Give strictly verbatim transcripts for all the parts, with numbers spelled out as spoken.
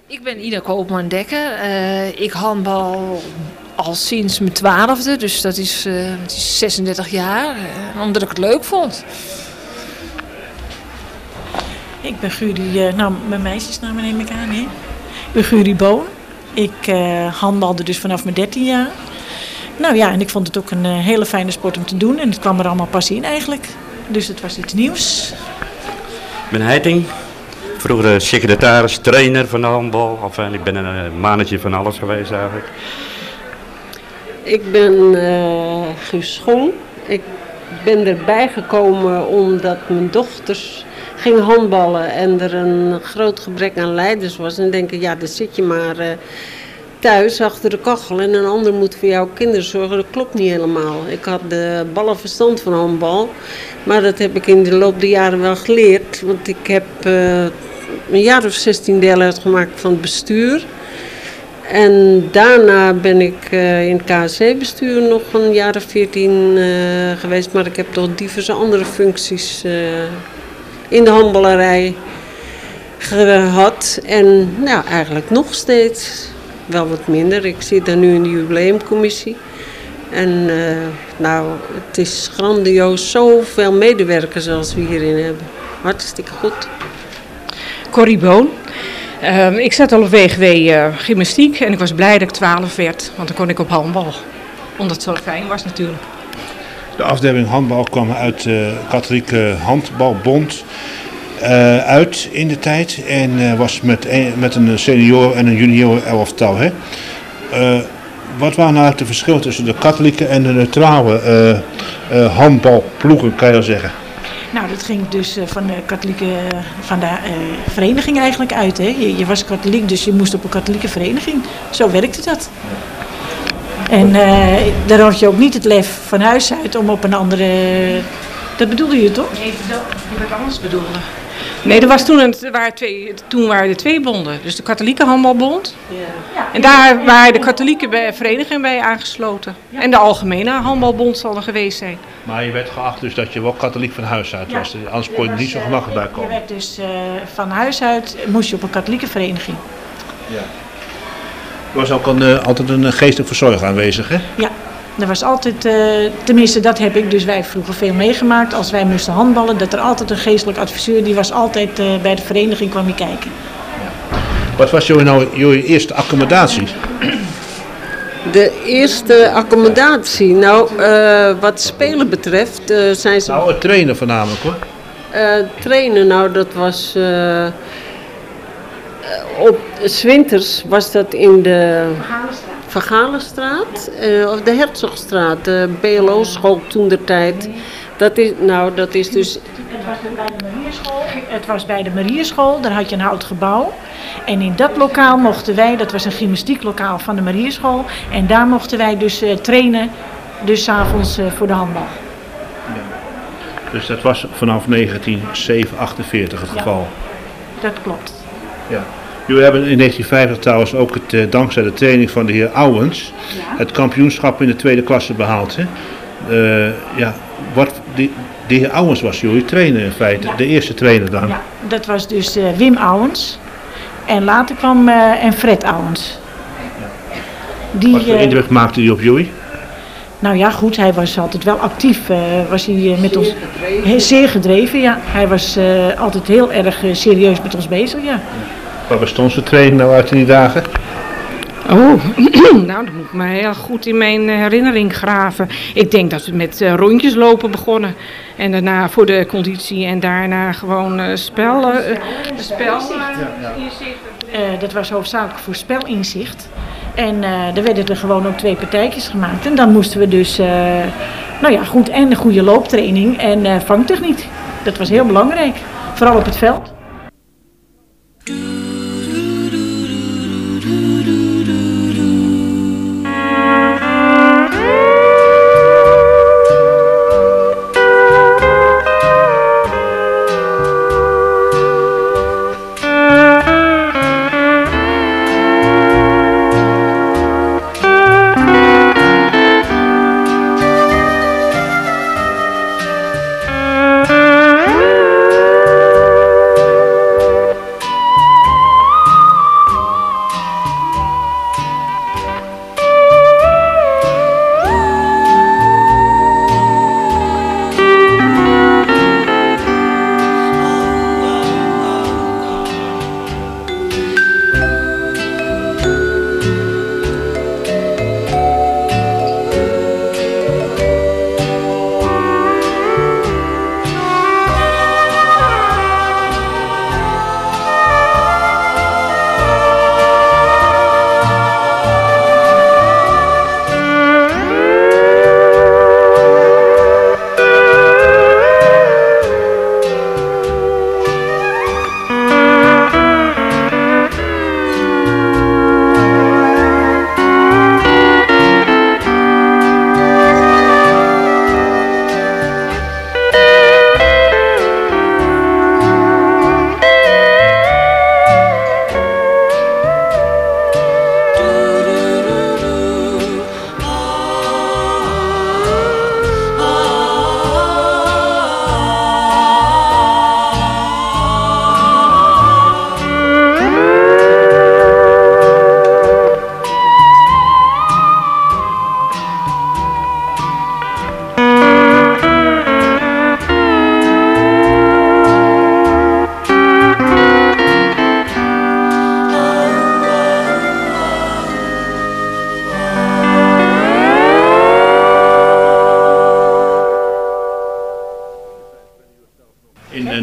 Ik ben Ida Koopman-Dekker. Uh, ik handbal al sinds mijn twaalfde, dus dat is, uh, het is zesendertig jaar, uh, omdat ik het leuk vond. Ik ben Gury, uh, nou mijn meisjesnaam neem ik aan, hè? Ik ben Gury Boon. Ik uh, handbalde dus vanaf mijn dertien jaar. Nou ja, en ik vond het ook een uh, hele fijne sport om te doen en het kwam er allemaal pas in eigenlijk. Dus het was iets nieuws. Ik ben Heiting. Vroeger secretaris, trainer van de handbal. Enfin, ik ben een mannetje van alles geweest eigenlijk. Ik ben uh, Guus Schong. Ik ben erbij gekomen omdat mijn dochters gingen handballen en er een groot gebrek aan leiders was. En denken, ja, dan zit je maar uh, thuis achter de kachel en een ander moet voor jouw kinderen zorgen. Dat klopt niet helemaal. Ik had de ballenverstand van handbal, maar dat heb ik in de loop der jaren wel geleerd. Want ik heb uh, een jaar of zestien deel uitgemaakt van het bestuur. En daarna ben ik uh, in het K S C-bestuur nog een jaar of veertien uh, geweest. Maar ik heb toch diverse andere functies uh, in de handballerij gehad. En nou, eigenlijk nog steeds wel wat minder. Ik zit daar nu in de jubileumcommissie. En uh, nou, het is grandioos. Zoveel medewerkers als we hierin hebben. Hartstikke goed. Corrie Boon. Uh, ik zat al op W G W uh, gymnastiek en ik was blij dat ik twaalf werd, want dan kon ik op handbal. Omdat het zo fijn was natuurlijk. De afdeling handbal kwam uit de uh, katholieke handbalbond uh, uit in de tijd. En uh, was met een, met een senior en een junior elftal. Hè? Uh, wat waren nou het verschil tussen de katholieke en de neutrale uh, uh, handbalploegen, kan je wel zeggen? Nou, dat ging dus van de katholieke van de, uh, vereniging eigenlijk uit. Hè? Je, je was katholiek, dus je moest op een katholieke vereniging. Zo werkte dat. En uh, daar had je ook niet het lef van huis uit om op een andere... Dat bedoelde je toch? Nee, dat heb ik anders bedoelde. Nee, er was toen, een, er waren twee, toen waren er twee bonden. Dus de katholieke handbalbond. Ja. En daar waren de katholieke bij, verenigingen bij aangesloten. Ja. En de algemene handbalbond zal er geweest zijn. Maar je werd geacht dus dat je wel katholiek van huis uit was. Ja. Anders kon je er niet zo gemakkelijk bij komen. Je werd dus uh, van huis uit, moest je op een katholieke vereniging. Ja. Er was ook een, uh, altijd een geestelijk verzorger aanwezig, hè? Ja. Er was altijd, uh, tenminste dat heb ik dus wij vroeger veel meegemaakt, als wij moesten handballen, dat er altijd een geestelijk adviseur, die was altijd uh, bij de vereniging, kwam je kijken. Ja. Wat was jullie nou jullie eerste accommodatie? De eerste accommodatie, nou uh, wat spelen betreft uh, zijn ze... Nou, het trainen voornamelijk hoor. Uh, trainen, nou dat was... Uh, op 's winters was dat in de... Vergalenstraat, uh, of de Herzogstraat, de B L O-school toen der tijd. Dat is, nou, dat is dus... Het was bij de Marierschool, het was bij de Marierschool, daar had je een hout gebouw. En in dat lokaal mochten wij, dat was een gymnastieklokaal van de Marierschool. En daar mochten wij dus uh, trainen, dus 's avonds uh, voor de handbal. Ja. Dus dat was vanaf negentien zevenenachtenveertig het geval? Ja, dat klopt. Ja. Jullie hebben in negentien vijftig trouwens ook het, uh, dankzij de training van de heer Ouwens, ja, het kampioenschap in de tweede klasse behaald. Hè? Uh, ja, wat, die, de heer Ouwens was jullie trainer in feite, ja, de eerste trainer dan. Ja, dat was dus uh, Wim Ouwens en later kwam uh, en Fred Ouwens. Ja. Die, wat voor indruk uh, maakte die op jullie? Nou ja, goed, hij was altijd wel actief. Uh, was hij uh, met ons gedreven. Zeer gedreven, ja. Hij was uh, altijd heel erg uh, serieus met ons bezig, ja. Ja. Wat bestond zijn training nou uit in die dagen? Oh, nou dat moet ik me heel goed in mijn herinnering graven. Ik denk dat we met uh, rondjes lopen begonnen. En daarna voor de conditie en daarna gewoon uh, spel. Uh, spel ja, ja. Uh, dat was hoofdzakelijk voor spelinzicht. En uh, er werden er gewoon ook twee partijtjes gemaakt. En dan moesten we dus, uh, nou ja goed, en een goede looptraining en uh, vangtechniek. Dat was heel belangrijk, vooral op het veld.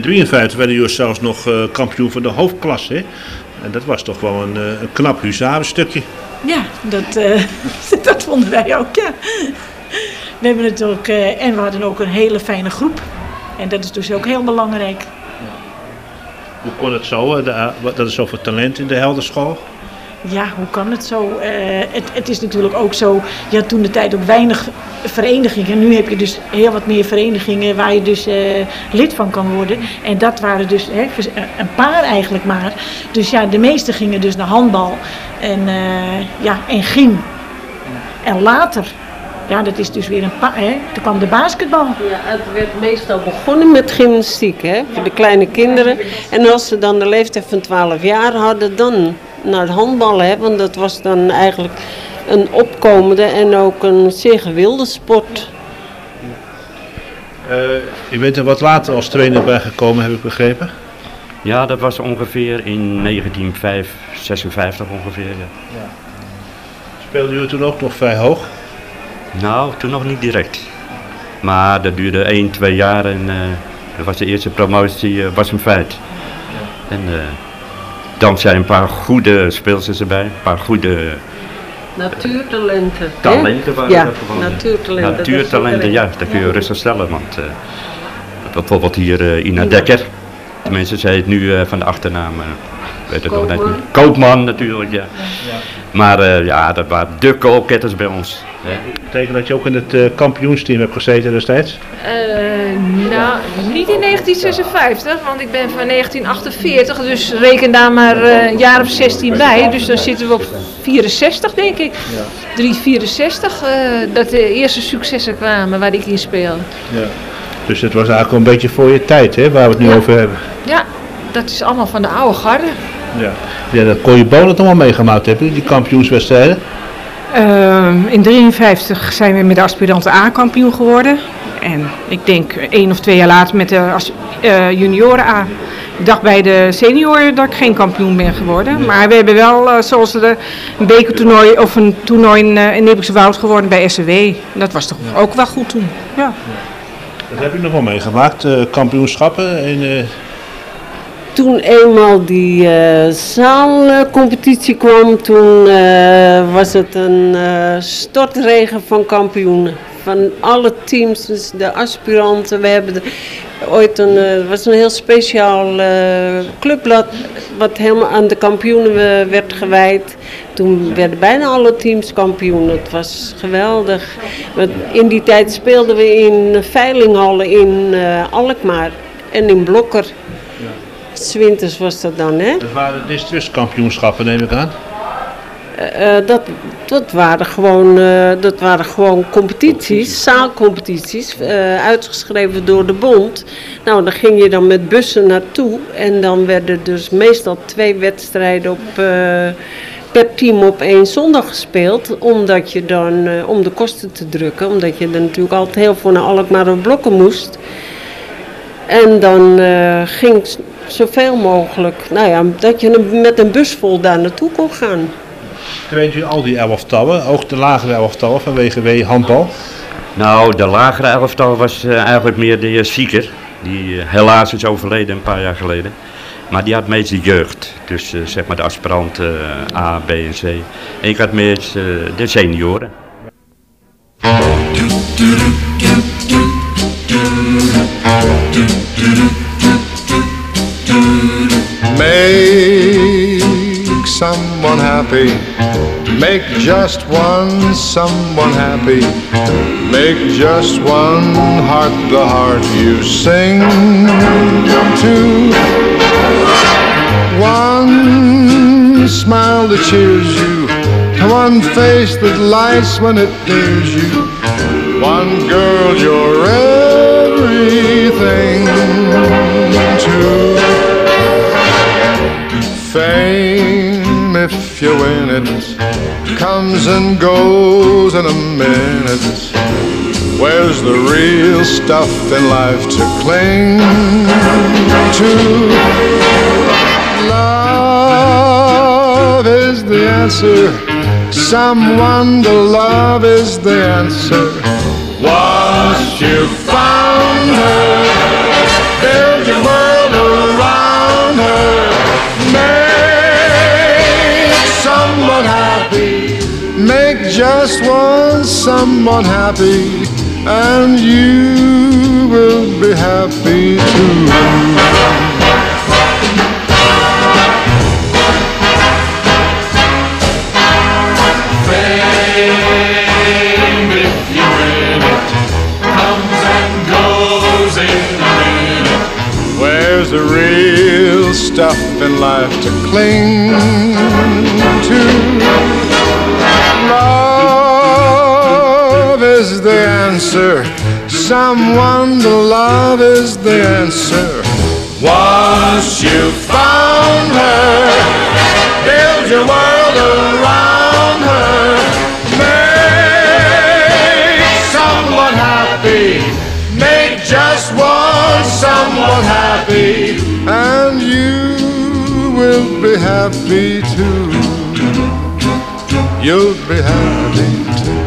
drieënvijftig werden jullie zelfs nog uh, kampioen van de hoofdklasse. Hè? En dat was toch wel een, uh, een knap huzarenstukje. Ja, dat, uh, dat vonden wij ook, ja. We hebben het ook, uh, en we hadden ook een hele fijne groep. En dat is dus ook heel belangrijk. Hoe kon het zo? De, dat is zoveel talent in de Helderschool. Ja, hoe kan het zo? Uh, het, het is natuurlijk ook zo, je had toen de tijd ook weinig verenigingen. Nu heb je dus heel wat meer verenigingen waar je dus uh, lid van kan worden. En dat waren dus hè, een paar eigenlijk maar. Dus ja, de meeste gingen dus naar handbal en, uh, ja, en gym. En later, ja, dat is dus weer een paar, hè, toen kwam de basketbal. Ja, het werd meestal begonnen met gymnastiek, hè, voor de kleine kinderen. En als ze dan de leeftijd van twaalf jaar hadden, dan naar het handballen, hè, want dat was dan eigenlijk een opkomende en ook een zeer gewilde sport. Uh, je bent er wat later als trainer bij gekomen, heb ik begrepen? Ja, dat was ongeveer in negentien zesenvijftig ongeveer. Ja. Ja. Speelden jullie toen ook nog vrij hoog? Nou, toen nog niet direct. Maar dat duurde één, twee jaar en uh, dat was de eerste promotie, uh, was een feit. Ja. En uh, dankzij een paar goede speelsters erbij, een paar goede... Natuurtalenten. Talenten waren ja, dat gewoon. Natuurtalenten. Natuurtalenten, ja, dat kun je rustig stellen. Want uh, bijvoorbeeld hier uh, Ina Dekker, de mensen zei het nu uh, van de achternaam, uh, weet het nog net niet. Koopman natuurlijk, ja. ja. Maar uh, ja, dat waren de koolketters bij ons. Ja. Dat betekent dat je ook in het uh, kampioensteam hebt gezeten destijds? Uh, nou, niet in negentien zesenvijftig, want ik ben van negentien achtenveertig, dus reken daar maar uh, een jaar of zestien bij. Dus dan zitten we op vierenzestig, denk ik. Ja. drie vierenzestig, uh, dat de eerste successen kwamen waar ik in speelde. Ja. Dus het was eigenlijk een beetje voor je tijd, hè, waar we het nu ja. over hebben. Ja, dat is allemaal van de oude garde. Ja, ja, dat kon je Bolen toch wel meegemaakt hebben, die kampioenswedstrijden? Uh, in drieënvijftig zijn we met de aspiranten A kampioen geworden. En ik denk één of twee jaar later met de uh, junioren A. Ik dacht bij de senioren dat ik geen kampioen ben geworden. Nee. Maar we hebben wel, uh, zoals de, een bekertoernooi of een toernooi in, uh, in Nibbeckse Woud geworden bij S C W. Dat was toch ja. ook wel goed toen. Ja. Ja. Dat heb ik nog wel meegemaakt, uh, kampioenschappen. En, uh... Toen eenmaal die uh, zaalcompetitie kwam, toen uh, was het een uh, stortregen van kampioenen. Van alle teams, dus de aspiranten. We hebben de, ooit een, uh, was een heel speciaal uh, clubblad wat helemaal aan de kampioenen uh, werd gewijd. Toen werden bijna alle teams kampioen. Het was geweldig. Want in die tijd speelden we in veilinghallen in uh, Alkmaar en in Blokker. 's Winters was dat dan, hè? Dat waren districtskampioenschappen, neem ik aan. Uh, dat, dat, waren gewoon, uh, dat waren gewoon competities, zaalcompetities, uh, uitgeschreven door de bond. Nou, daar ging je dan met bussen naartoe en dan werden dus meestal twee wedstrijden op, uh, per team op één zondag gespeeld. Omdat je dan, uh, om de kosten te drukken, omdat je dan natuurlijk altijd heel veel naar Alkmaar of Blokken moest. En dan uh, ging zoveel mogelijk, nou ja, dat je met een bus vol daar naartoe kon gaan. Traint u al die elftallen, ook de lagere elftallen van W G W handbal? Nou, de lagere elftal was uh, eigenlijk meer de heer Sieker. Die uh, helaas is overleden een paar jaar geleden. Maar die had meestal jeugd. Dus uh, zeg maar de aspiranten uh, A, B en C. En ik had meest uh, de senioren. Make someone happy. Make just one someone happy. Make just one heart the heart you sing to. One smile that cheers you. One face that lights when it nears you. One girl you're everything to. Fame, if you win it, comes and goes in a minute. Where's the real stuff in life to cling to? Love is the answer. Someone to love is the answer. Once you found her, build your world make just one someone happy, and you will be happy too. Fame, if you win it, comes and goes in a minute. Where's the real stuff in life to cling to? Love is the answer. Someone to love is the answer. Once you've found her, build your world around her. Make someone happy. Make just one someone happy, and you will be happy too. You'll be happy too.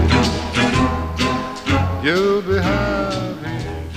You'll be happy.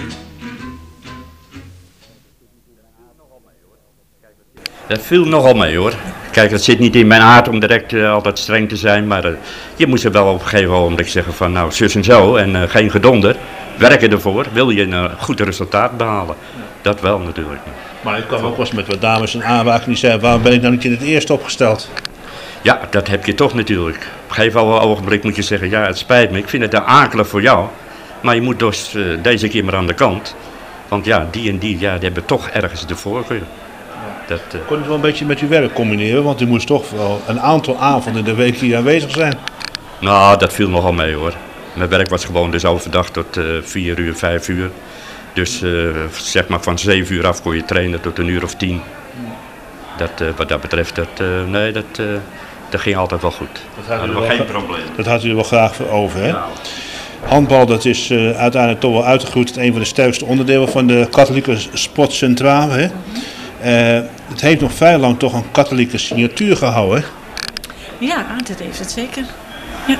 Dat viel nogal mee hoor. Kijk, het zit niet in mijn aard om direct uh, altijd streng te zijn, maar uh, je moet er wel op een gegeven moment zeggen van nou zus en zo en uh, geen gedonder. Werken ervoor, wil je een uh, goed resultaat behalen. Dat wel natuurlijk. Maar ik kwam ook wel eens met wat dames in aanraking die zeiden, waarom ben ik nou niet in het eerste opgesteld? Ja, dat heb je toch natuurlijk. Op een gegeven ogenblik moet je zeggen, ja het spijt me, ik vind het daar akelig voor jou. Maar je moet dus uh, deze keer maar aan de kant. Want ja, die en die, ja, die hebben toch ergens de voorkeur. Dat, uh... Kon je het wel een beetje met uw werk combineren, want u moest toch wel een aantal avonden in de week hier aanwezig zijn. Nou, dat viel nogal mee hoor. Mijn werk was gewoon dus overdag tot uh, vier uur, vijf uur. Dus uh, zeg maar van zeven uur af kon je trainen tot een uur of tien. Dat, uh, wat dat betreft, dat, uh, nee, dat, uh, dat ging altijd wel goed. Dat had u wel wel geen probleem. Dat had u er wel graag voor over, hè? Ja. Handbal, dat is uh, uiteindelijk toch wel uitgegroeid tot een van de sterkste onderdelen van de katholieke sportcentrale, hè? Uh, het heeft nog vrij lang toch een katholieke signatuur gehouden, hè? Ja, dat heeft het zeker. Ja.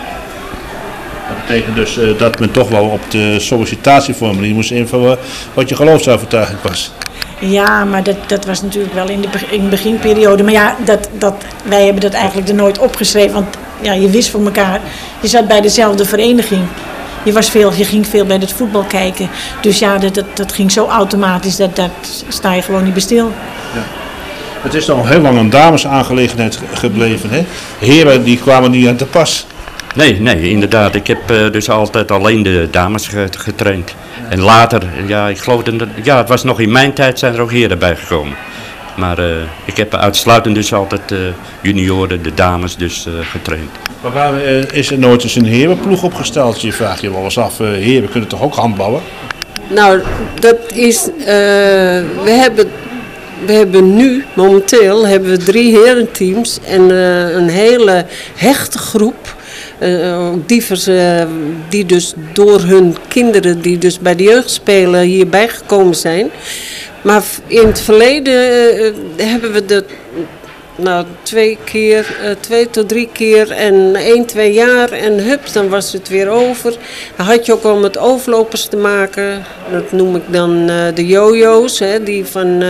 Dat betekent dus uh, dat men toch wel op de sollicitatieformulier moest invullen wat je geloofsovertuiging was. Ja, maar dat, dat was natuurlijk wel in de, in de beginperiode. Maar ja, dat, dat, wij hebben dat eigenlijk er nooit opgeschreven. Want ja, je wist van elkaar, je zat bij dezelfde vereniging. Je, was veel, je ging veel bij het voetbal kijken. Dus ja, dat, dat, dat ging zo automatisch, dat, dat sta je gewoon niet bij stil. Ja. Het is nog heel lang een damesaangelegenheid gebleven, hè? Heren die kwamen niet aan te pas. Nee, nee, inderdaad. Ik heb uh, dus altijd alleen de dames getraind. En later, ja, ik geloof dat, ja, het was nog in mijn tijd zijn er ook heren bij gekomen. Maar uh, ik heb uitsluitend dus altijd uh, junioren, de dames dus uh, getraind. Maar waar uh, is er nooit eens een herenploeg opgesteld? Je vraagt je wel eens af, uh, heren kunnen toch ook handballen? Nou, dat is, uh, we hebben... We hebben nu, momenteel, hebben we drie herenteams en uh, een hele hechte groep. Uh, diverse, uh, die dus door hun kinderen, die dus bij de jeugdspelen hierbij gekomen zijn. Maar in het verleden uh, hebben we dat nou, twee keer, uh, twee tot drie keer en één, twee jaar en hups, dan was het weer over. Dan had je ook al met overlopers te maken. Dat noem ik dan uh, de jojo's, hè, die van... Uh,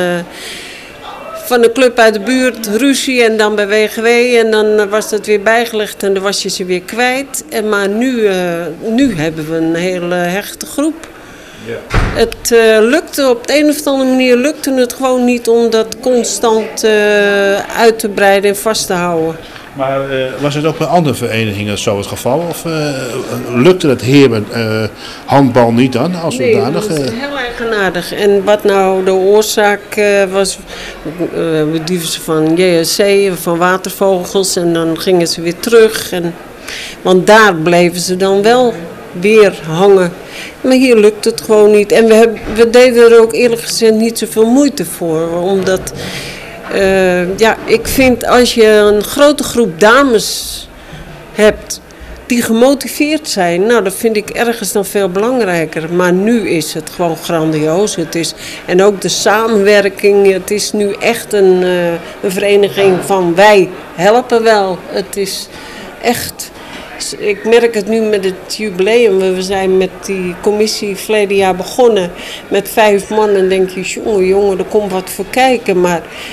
van een club uit de buurt, ruzie en dan bij W G W en dan was dat weer bijgelegd en dan was je ze weer kwijt. En maar nu, uh, nu hebben we een hele hechte groep. Ja. Het uh, lukte op de een of andere manier lukte het gewoon niet om dat constant uh, uit te breiden en vast te houden. Maar uh, was het ook bij andere verenigingen zo het geval? Of uh, lukte het heren uh, handbal niet dan als zodanig? Nee, dat is heel eigenaardig. En wat nou de oorzaak uh, was, uh, we dieven ze van J S C, van watervogels en dan gingen ze weer terug. En, want daar bleven ze dan wel weer hangen. Maar hier lukt het gewoon niet. En we, hebben, we deden er ook eerlijk gezegd niet zoveel moeite voor, omdat... Uh, ja, ik vind als je een grote groep dames hebt die gemotiveerd zijn, nou dat vind ik ergens dan veel belangrijker. Maar nu is het gewoon grandioos. Het is, en ook de samenwerking, het is nu echt een, uh, een vereniging van wij helpen wel. Het is echt, ik merk het nu met het jubileum. We zijn met die commissie verleden jaar begonnen met vijf man en denk je, jongen, jongen, er komt wat voor kijken, maar...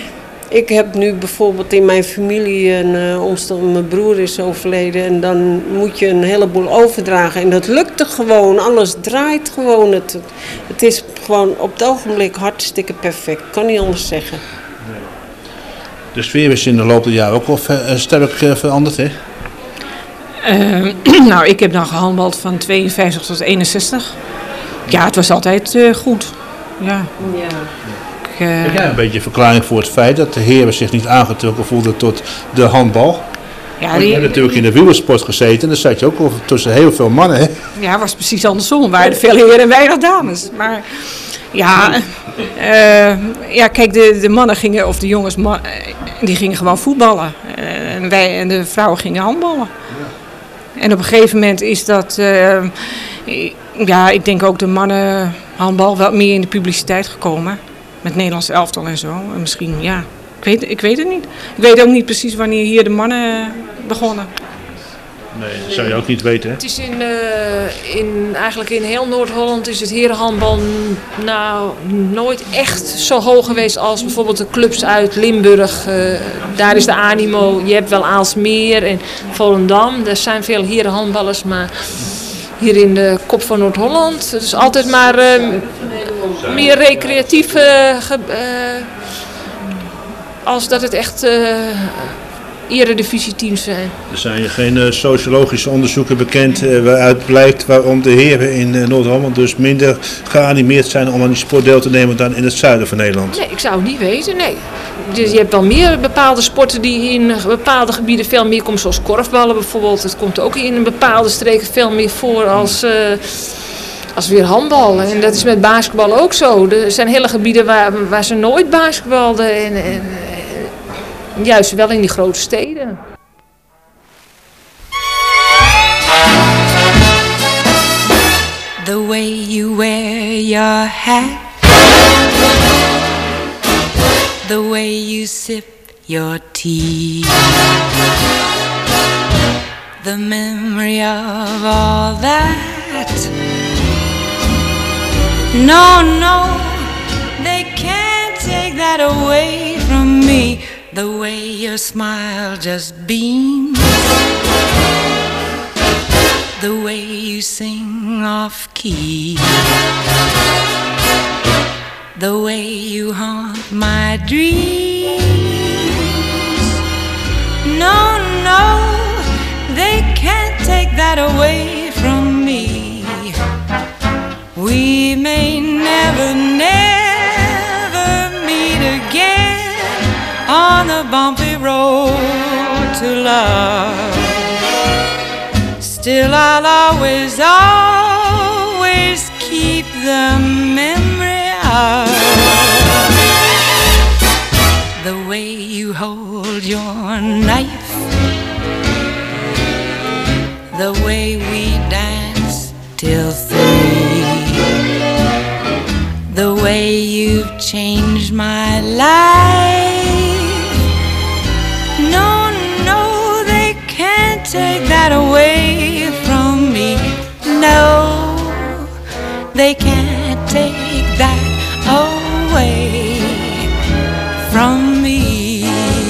Ik heb nu bijvoorbeeld in mijn familie, een uh, omstand, mijn broer is overleden en dan moet je een heleboel overdragen. En dat lukte gewoon, alles draait gewoon. Het, het is gewoon op het ogenblik hartstikke perfect, kan niet anders zeggen. De sfeer is in de loop der jaren ook al uh, sterk uh, veranderd, hè? Uh, nou, ik heb dan gehandbald van tweeënvijftig tot eenenzestig. Ja, het was altijd uh, goed. Ja. Ja. Ik, uh, Heb jij een beetje een verklaring voor het feit dat de heren zich niet aangetrokken voelden tot de handbal? ja, Want die, je hebt natuurlijk in de wielersport gezeten en daar zat je ook al tussen heel veel mannen, hè? ja, het was precies andersom. Er waren veel heren en weinig dames. Maar ja, uh, ja kijk, de, de mannen gingen, of de jongens, man, die gingen gewoon voetballen. Uh, en wij en de vrouwen gingen handballen. En op een gegeven moment is dat, uh, ja, ik denk ook de mannenhandbal wel meer in de publiciteit gekomen. Met Nederlands elftal en zo. En misschien, ja, ik weet, ik weet het niet. Ik weet ook niet precies wanneer hier de mannen begonnen. Nee, dat zou je ook niet weten, hè? Het is in, uh, in, eigenlijk in heel Noord-Holland is het herenhandbal nou nooit echt zo hoog geweest als bijvoorbeeld de clubs uit Limburg. Uh, daar is de animo. Je hebt wel Aalsmeer en Volendam. Er zijn veel herenhandballers, maar hier in de kop van Noord-Holland. Het is altijd maar uh, meer recreatief uh, ge, uh, als dat het echt uh, eredivisieteams zijn. Er zijn geen uh, sociologische onderzoeken bekend uh, waaruit blijkt waarom de heren in uh, Noord-Holland dus minder geanimeerd zijn om aan die sport deel te nemen dan in het zuiden van Nederland. Nee, ik zou het niet weten, nee. Dus je hebt wel meer bepaalde sporten die in bepaalde gebieden veel meer komen, zoals korfballen bijvoorbeeld. Het komt ook in bepaalde streken veel meer voor als, uh, als weer handballen. En dat is met basketbal ook zo. Er zijn hele gebieden waar, waar ze nooit basketbalden en, en juist wel in die grote steden. The way you wear your hat, the way you sip your tea, the memory of all that. No, no, they can't take that away from me. The way your smile just beams, the way you sing off key, the way you haunt my dreams. No, no, they can't take that away from me. We may never, never meet again on the bumpy road to love. Still I'll always, always keep the memory of the way you hold your knife, the way we dance till three, the way you've changed my life. No, no, they can't take that away from me. No, they can't take that away from me.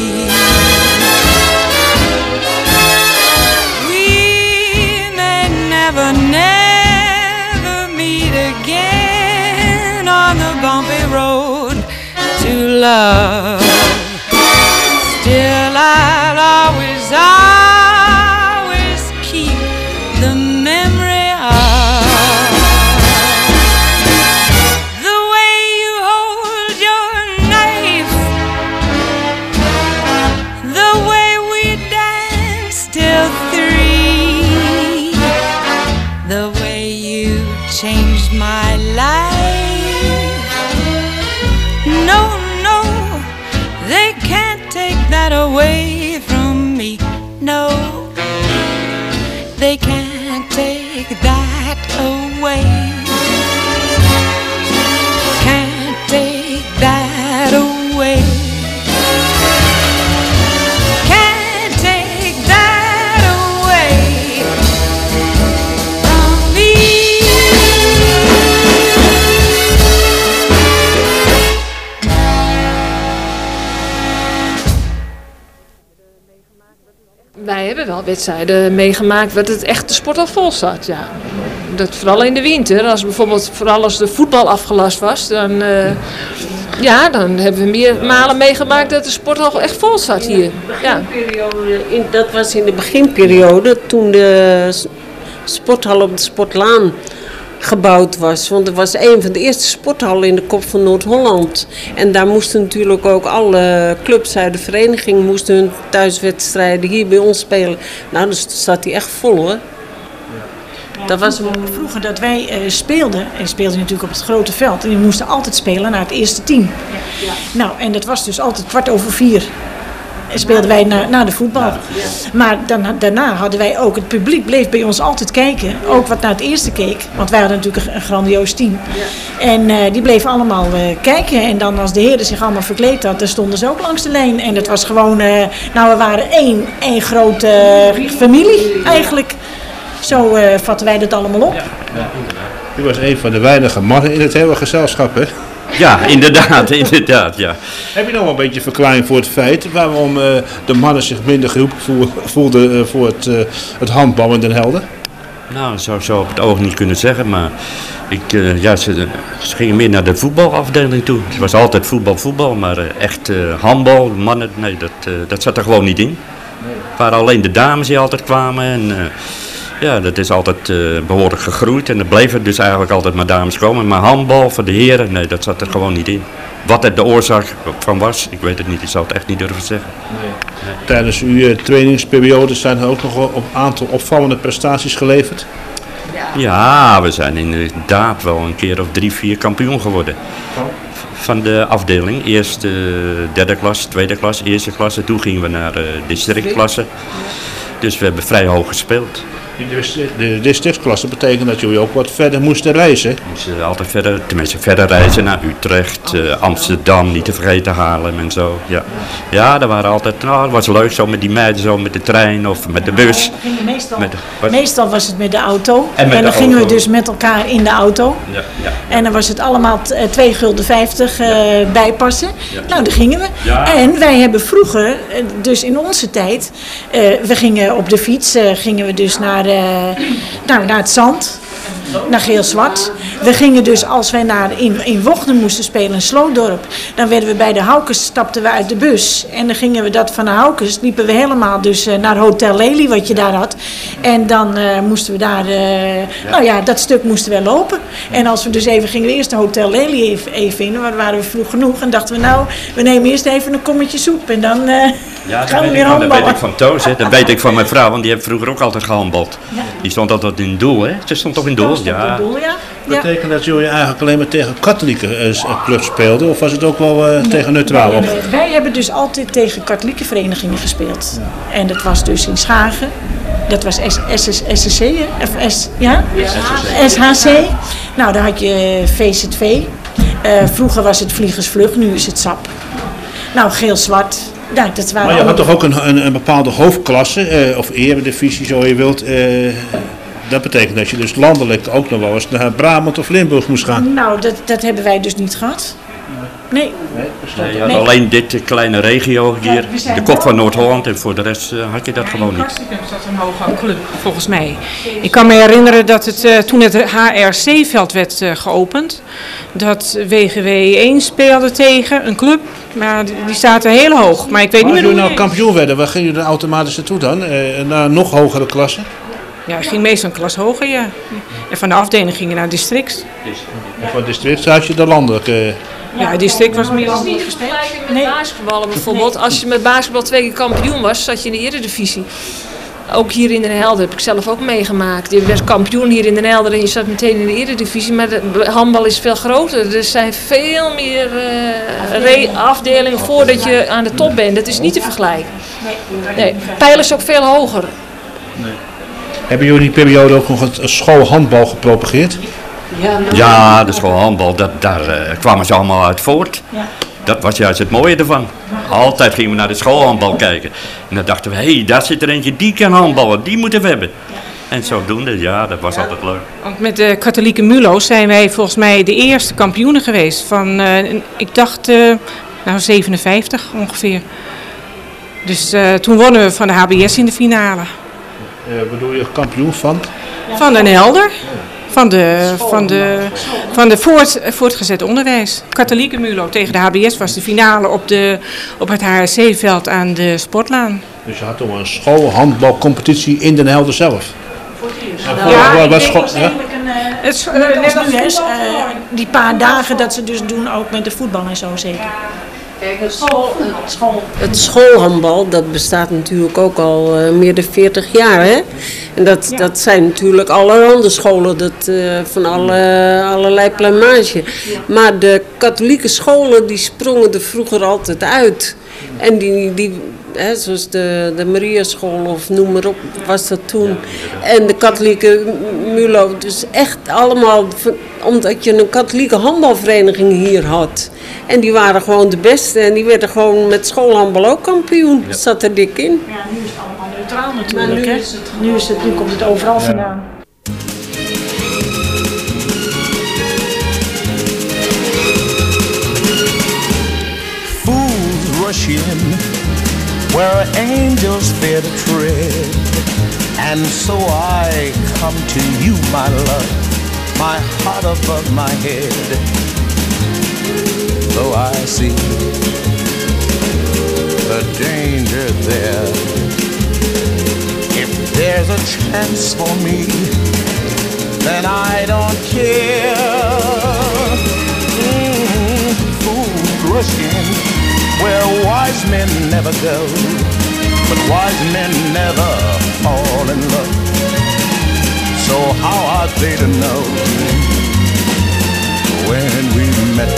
We may never, never meet again on the bumpy road to love. Still I'll always, always keep the memory of the way you hold your knife, the way we dance till three, the way you changed my life. No, no, they can't take that away from me. No, they can't take that away. Can't take that away. Can't take that away from me. Wij hebben wel wedstrijden meegemaakt waar het echt de sport al vol zat, ja. Dat vooral in de winter, als bijvoorbeeld vooral als de voetbal afgelast was, dan, uh, ja, dan hebben we meer malen meegemaakt dat de sport al echt vol zat hier. Ja. In, dat was in de beginperiode toen de sporthal op de Sportlaan gebouwd was. Want het was een van de eerste sporthallen in de kop van Noord-Holland. En daar moesten natuurlijk ook alle clubs uit de vereniging moesten hun thuiswedstrijden hier bij ons spelen. Nou, dus zat die echt vol hoor. Ja, dat was vroeger dat wij uh, speelden, en speelden natuurlijk op het grote veld. En die moesten altijd spelen naar het eerste team. Ja. Nou, en dat was dus altijd kwart over vier. En speelden wij na, na de voetbal. Ja. Maar dan, daarna hadden wij ook, het publiek bleef bij ons altijd kijken. Ook wat naar het eerste keek. Want wij hadden natuurlijk een, een grandioos team. Ja. En uh, die bleven allemaal uh, kijken. En dan als de heren zich allemaal verkleed had, dan stonden ze ook langs de lijn. En het was gewoon, uh, nou we waren één, één grote uh, familie eigenlijk. Zo uh, vatten wij dat allemaal op. Ja. Ja. U was een van de weinige mannen in het hele gezelschap, hè? Ja, inderdaad, inderdaad, ja. Heb je nog wel een beetje verklaring voor het feit waarom uh, de mannen zich minder geroepen voelden uh, voor het, uh, het handbal in Den Helder? Nou, dat zou ik zo op het oog niet kunnen zeggen, maar ik, uh, ja, ze, ze gingen meer naar de voetbalafdeling toe. Het was altijd voetbal, voetbal, maar uh, echt uh, handbal, mannen, nee, dat, uh, dat zat er gewoon niet in. Het waren alleen de dames die altijd kwamen en... Uh, Ja, dat is altijd uh, behoorlijk gegroeid en er bleven dus eigenlijk altijd maar dames komen. Maar handbal voor de heren, nee, dat zat er gewoon niet in. Wat er de oorzaak van was, ik weet het niet, ik zou het echt niet durven zeggen. Nee. Nee. Tijdens uw uh, trainingsperiode zijn er ook nog een aantal opvallende prestaties geleverd? Ja. ja, we zijn inderdaad wel een keer of drie, vier kampioen geworden. Oh. Van de afdeling, eerst uh, derde klas, tweede klas, eerste klasse, toen gingen we naar uh, districtklasse. Dus we hebben vrij hoog gespeeld. De districtklasse betekent dat jullie ook wat verder moesten reizen? We moesten altijd verder, tenminste verder reizen naar Utrecht, uh, Amsterdam, niet te vergeten Haarlem en zo. Ja, ja dat waren altijd, nou, het was leuk zo met die meiden, zo met de trein of met de bus. Ja, meestal, met de, meestal was het met de auto en, en dan de gingen auto. we dus met elkaar in de auto. Ja, ja. En dan was het allemaal twee gulden vijftig uh, bijpassen. Ja. Nou, daar gingen we. Ja. En wij hebben vroeger, dus in onze tijd, uh, we gingen op de fiets, uh, gingen we dus naar... Uh, nou, naar het zand, naar Geel-Zwart. We gingen dus, als wij naar, in, in Wochten moesten spelen, in Slootdorp, dan werden we bij de Haukes, stapten we uit de bus. En dan gingen we dat van de Haukes, liepen we helemaal dus uh, naar Hotel Lely, wat je daar had. En dan uh, moesten we daar, uh, ja. nou ja, dat stuk moesten we lopen. En als we dus even, gingen we eerst de Hotel Lely even, even in, want waren we vroeg genoeg. En dachten we, nou, we nemen eerst even een kommetje soep en dan uh, ja, gaan we weer handballen. Dat weet ik van Toos, hè. Dat weet ik van mijn vrouw, want die heeft vroeger ook altijd gehandbald. Ja. Die stond altijd in doel, hè? Ze stond toch in doel? Ja. In doel, ja. Betekent dat jullie eigenlijk alleen maar tegen katholieke uh, clubs speelden? Of was het ook wel uh, nee, tegen neutraal? Nee, nee. Wij hebben dus altijd tegen katholieke verenigingen gespeeld. Ja. En dat was dus in Schagen. Dat was S S C, of S, ja? Ja. S H C. Nou, dan had je V Z V. Uh, vroeger was het Vliegersvlug, nu is het S A P. Nou, Geel-Zwart. Ja, dat waren maar je had toch ook een, een, een bepaalde hoofdklasse, uh, of eredivisie zo je wilt... Uh, Dat betekent dat je dus landelijk ook nog wel eens naar Brabant of Limburg moest gaan. Nou, dat, dat hebben wij dus niet gehad. Nee. nee, nee je had nee. alleen dit kleine regio hier, ja, de kop van Noord-Holland en voor de rest uh, had je dat gewoon niet. Kastikum zat een hoge club, volgens mij. Ik kan me herinneren dat het uh, toen het H R C-veld werd uh, geopend, dat W G W één speelde tegen een club, maar die, die zaten heel hoog. Maar ik weet maar niet meer hoe jullie nou kampioen werden, waar gingen jullie automatisch naartoe dan? Uh, naar een nog hogere klasse? Ja, ik ging meestal een klas hoger, ja. En van de afdeling ging je naar district. En van district had je de landelijke... Ja, het district was meer... Het is niet te vergelijken met nee. basketballen bijvoorbeeld. Nee. Als je met basketbal twee keer kampioen was, zat je in de eredivisie. Ook hier in Den Helder heb ik zelf ook meegemaakt. Je werd kampioen hier in Den Helder en je zat meteen in de eredivisie. Maar de handbal is veel groter. Er zijn veel meer uh, afdelingen voordat je aan de top bent. Dat is niet te vergelijken. Nee, pijl is ook veel hoger. Nee. Hebben jullie in die periode ook nog het schoolhandbal gepropageerd? Ja, ja de schoolhandbal, dat, daar uh, kwamen ze allemaal uit voort. Ja. Dat was juist het mooie ervan. Altijd gingen we naar de schoolhandbal kijken. En dan dachten we, hé, hey, daar zit er eentje die kan handballen, die moeten we hebben. En zodoende, ja, dat was ja. altijd leuk. Want met de katholieke Mulo's zijn wij volgens mij de eerste kampioenen geweest. Van, uh, ik dacht, uh, nou zevenenvijftig ongeveer. Dus uh, toen wonnen we van de H B S in de finale. Uh, bedoel je kampioen van? Van Den Helder. Van de, van de, van de voort, voortgezet onderwijs. Katholieke Mulo tegen de H B S was de finale op, de, op het H R C-veld aan de Sportlaan. Dus je had toch een schoolhandbalcompetitie in Den Helder zelf? Ja, ja, ik denk waarschijnlijk een, uh, het, uh, net als nu, uh, die paar dagen dat ze dus doen ook met de voetbal en zo zeker. Kijk, het, school, het, school. het schoolhandbal, dat bestaat natuurlijk ook al uh, meer dan veertig jaar, hè? En dat, ja. dat zijn natuurlijk allerhande scholen, dat, uh, van alle, allerlei pluimage. Ja. Maar de katholieke scholen, die sprongen er vroeger altijd uit. En die, die hè, zoals de, de Mariaschool of noem maar op, was dat toen. En de katholieke Mulo, dus echt allemaal, omdat je een katholieke handbalvereniging hier had. En die waren gewoon de beste en die werden gewoon met schoolhandbal ook kampioen. Dat zat er dik in. Ja, nu is het allemaal neutraal natuurlijk. Nu, is het, nu, is het, nu komt het overal vandaan. Fools rush in where angels fear to tread. And so I come to you, my love, my heart above my head. Though I see the danger there, if there's a chance for me, then I don't care. Mm, fools rush in where wise men never go, but wise men never fall in love. So how are they to know when we met?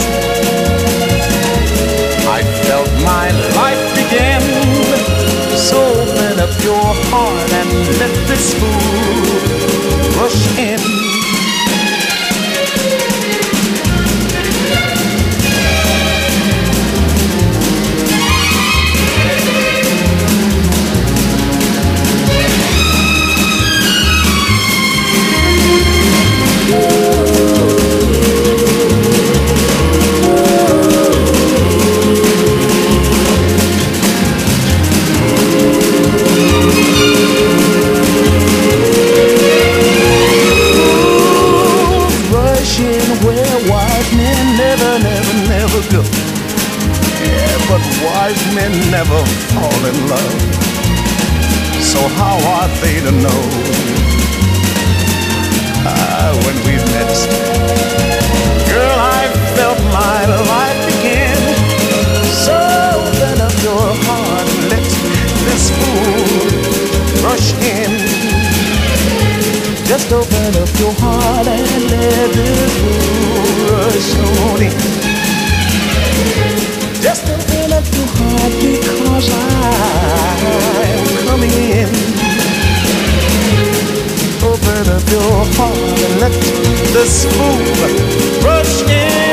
I felt my life begin. So open up your heart and let this fool rush in. Wise men never fall in love. So how are they to know? Ah, when we met, girl, I felt my life begin. So open up your heart and let this fool rush in. Just open up your heart and let this fool rush on in. Just open up your heart because I'm coming in. Open up your heart and let the spoon rush in.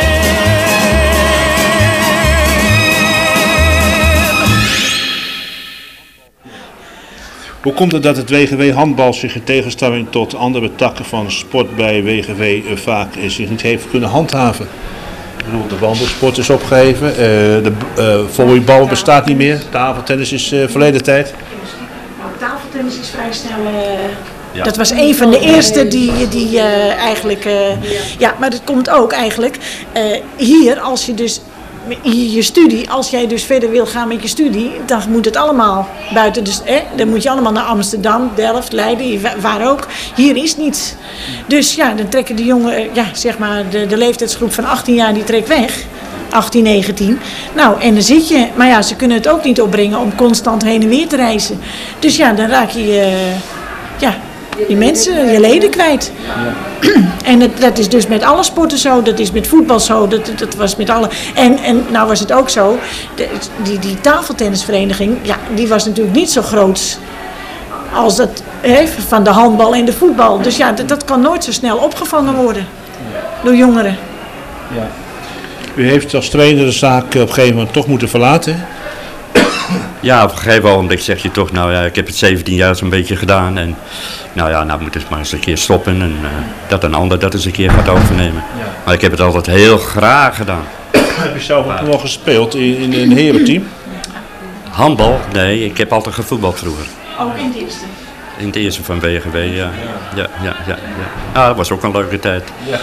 Hoe komt het dat het W G W handbal zich in tegenstelling tot andere takken van sport bij W G W vaak zich niet heeft kunnen handhaven? Ik bedoel, de wandelsport is opgegeven, uh, de uh, volleybal bestaat niet meer, tafeltennis is uh, verleden tijd. Tafeltennis is vrij snel, uh, ja. Dat was een van de eerste die, die uh, eigenlijk, uh, ja, maar dat komt ook eigenlijk uh, hier als je dus je studie, als jij dus verder wil gaan met je studie, dan moet het allemaal buiten. Dus eh, dan moet je allemaal naar Amsterdam, Delft, Leiden, waar ook. Hier is niets. Dus ja, dan trekken de jongen, ja, zeg maar, de, de leeftijdsgroep van achttien jaar, die trekt weg. achttien, negentien. Nou, en dan zit je. Maar ja, ze kunnen het ook niet opbrengen om constant heen en weer te reizen. Dus ja, dan raak je je, ja, je mensen, je leden kwijt. Ja. En het, dat is dus met alle sporten zo, dat is met voetbal zo, dat, dat was met alle... En, en nou was het ook zo, de, die, die tafeltennisvereniging, ja, die was natuurlijk niet zo groot als dat he, van de handbal en de voetbal. Dus ja, dat, dat kan nooit zo snel opgevangen worden door jongeren. Ja. U heeft als trainer de zaak op een gegeven moment toch moeten verlaten? Ja, op een gegeven moment zeg je toch, nou ja, ik heb het zeventien jaar zo'n beetje gedaan en nou ja, nou moet het maar eens een keer stoppen en uh, dat een ander dat eens een keer gaat overnemen. Ja. Maar ik heb het altijd heel graag gedaan. Heb je zelf ook nog gespeeld in, in een herenteam? Handbal? Nee, ik heb altijd gevoetbald vroeger. Ook in het eerste? In het eerste van W G W, ja. Ja, ja, ja, ja. Ah, dat was ook een leuke tijd. Ja.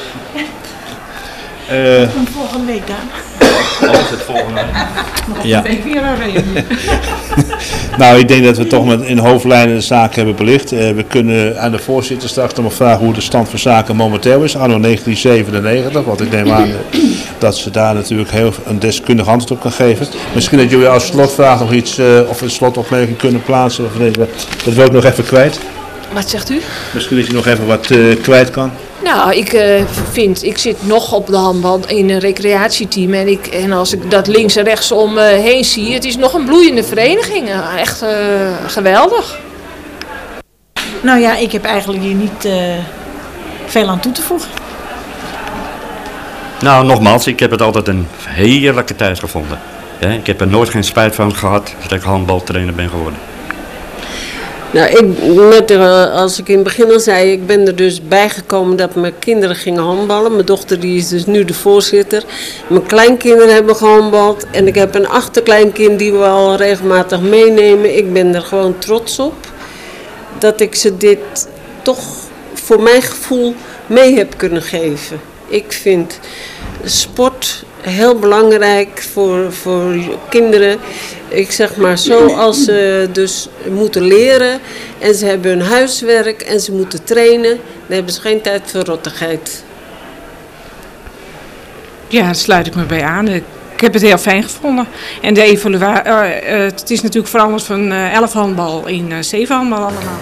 Uh, volgende week dan. Alles het volgende week. Nog ja. een week weer aan reden. Nou, ik denk dat we toch met in hoofdlijnen de zaak hebben belicht. Uh, we kunnen aan de voorzitter straks nog vragen hoe de stand van zaken momenteel is, anno negentien zevenennegentig. Want ik neem aan uh, dat ze daar natuurlijk heel een deskundig antwoord op kan geven. Misschien dat jullie als slotvraag nog iets, uh, of een slotopmerking kunnen plaatsen. Of nee, dat wil ik nog even kwijt. Wat zegt u? Misschien dat je nog even wat uh, kwijt kan. Nou, ik uh, vind, ik zit nog op de handbal in een recreatieteam en, ik, en als ik dat links en rechtsom uh, heen zie, het is nog een bloeiende vereniging. Uh, echt uh, geweldig. Nou ja, ik heb eigenlijk hier niet uh, veel aan toe te voegen. Nou, nogmaals, ik heb het altijd een heerlijke tijd gevonden. Ja, ik heb er nooit geen spijt van gehad dat ik handbaltrainer ben geworden. Nou, ik, net uh, als ik in het begin al zei, ik ben er dus bijgekomen dat mijn kinderen gingen handballen. Mijn dochter die is dus nu de voorzitter. Mijn kleinkinderen hebben gehandbald. En ik heb een achterkleinkind die we al regelmatig meenemen. Ik ben er gewoon trots op dat ik ze dit toch voor mijn gevoel mee heb kunnen geven. Ik vind sport heel belangrijk voor, voor kinderen. Ik zeg maar zo, als ze dus moeten leren en ze hebben hun huiswerk en ze moeten trainen, dan hebben ze geen tijd voor rottigheid. Ja, daar sluit ik me bij aan. Ik heb het heel fijn gevonden. En de evaluatie, uh, uh, het is natuurlijk veranderd van uh, elf handbal in uh, zeven handbal allemaal.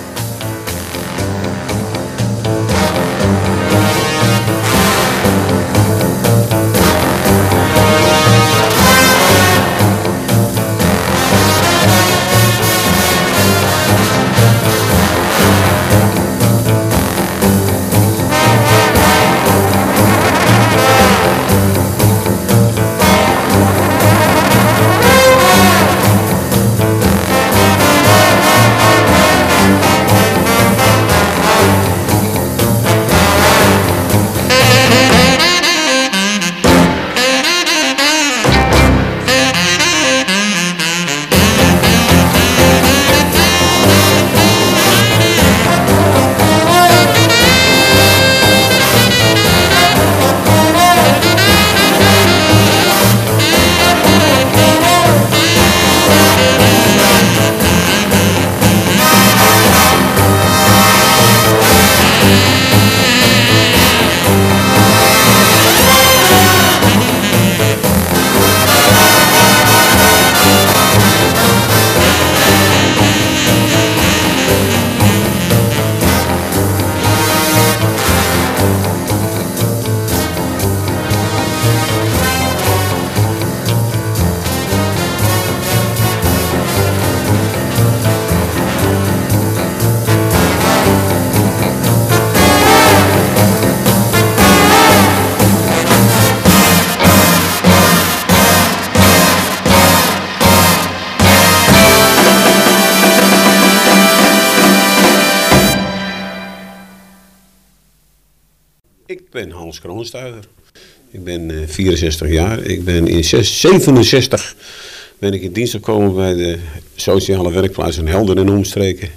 Ik ben Hans Kroonstuiver. Ik ben uh, vierenzestig jaar. Ik ben in zevenenzestig ben ik in dienst gekomen bij de sociale werkplaats in Helder en omstreken.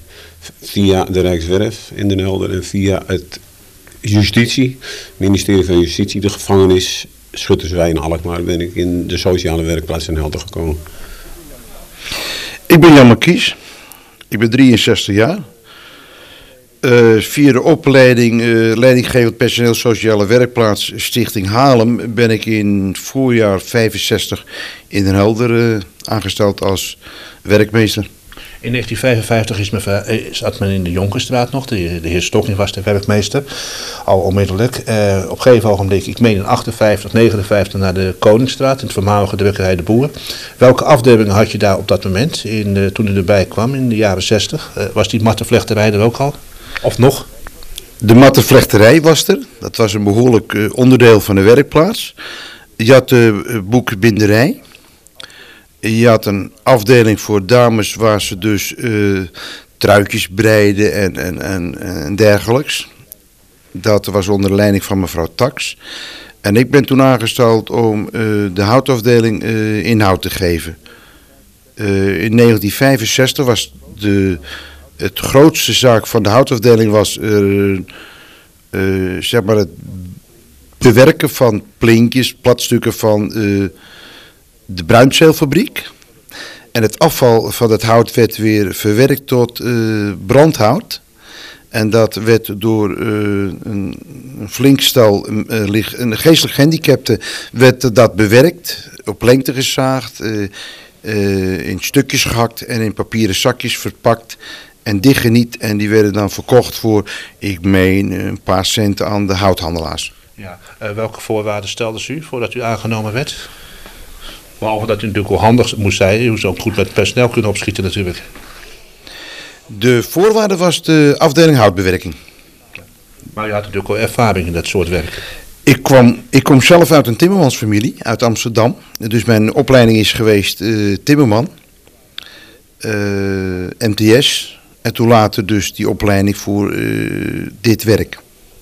Via de Rijkswerf in Den Helder en via het Justitie, ministerie van Justitie, de gevangenis Schutterswijk in Alkmaar, ben ik in de sociale werkplaats in Helder gekomen. Ik ben Jan Markies. Ik ben drieënzestig jaar. Uh, via de opleiding uh, leidinggevend personeel sociale werkplaats Stichting Haarlem ben ik in voorjaar vijfenzestig in Den Helder uh, aangesteld als werkmeester. In negentien vijfenvijftig is men, zat men in de Jonkerstraat nog, de, de heer Stokking was de werkmeester, al onmiddellijk. Uh, op een gegeven ogenblik, ik meen in achtenvijftig, negenenvijftig naar de Koningsstraat, in het voormalige drukkerij De Boer. Welke afdeling had je daar op dat moment, in, uh, toen u erbij kwam in de jaren zestig? Uh, was die mattenvlechterij er ook al? Of nog? De mattenvlechterij was er. Dat was een behoorlijk uh, onderdeel van de werkplaats. Je had de uh, boekenbinderij. Je had een afdeling voor dames waar ze dus uh, truitjes breiden en, en, en, en dergelijks. Dat was onder leiding van mevrouw Tax. En ik ben toen aangesteld om uh, de houtafdeling uh, inhoud te geven. Uh, in negentien vijfenzestig was de, het grootste zaak van de houtafdeling was uh, uh, zeg maar het bewerken van plintjes, platstukken van uh, de bruinzeelfabriek. En het afval van het hout werd weer verwerkt tot uh, brandhout. En dat werd door uh, een, een flink stel uh, een geestelijk gehandicapte werd dat bewerkt, op lengte gezaagd, uh, uh, in stukjes gehakt en in papieren zakjes verpakt en dichtgeniet. En die werden dan verkocht voor, ik meen, een paar centen aan de houthandelaars. Ja, uh, welke voorwaarden stelde u voordat u aangenomen werd? Behalve dat u natuurlijk wel handig moest zijn, u moest ook goed met personeel kunnen opschieten natuurlijk. De voorwaarde was de afdeling houtbewerking. Maar u had natuurlijk wel ervaring in dat soort werk. Ik, kwam, ik kom zelf uit een timmermansfamilie, uit Amsterdam. Dus mijn opleiding is geweest uh, timmerman, uh, M T S en toen later dus die opleiding voor uh, dit werk.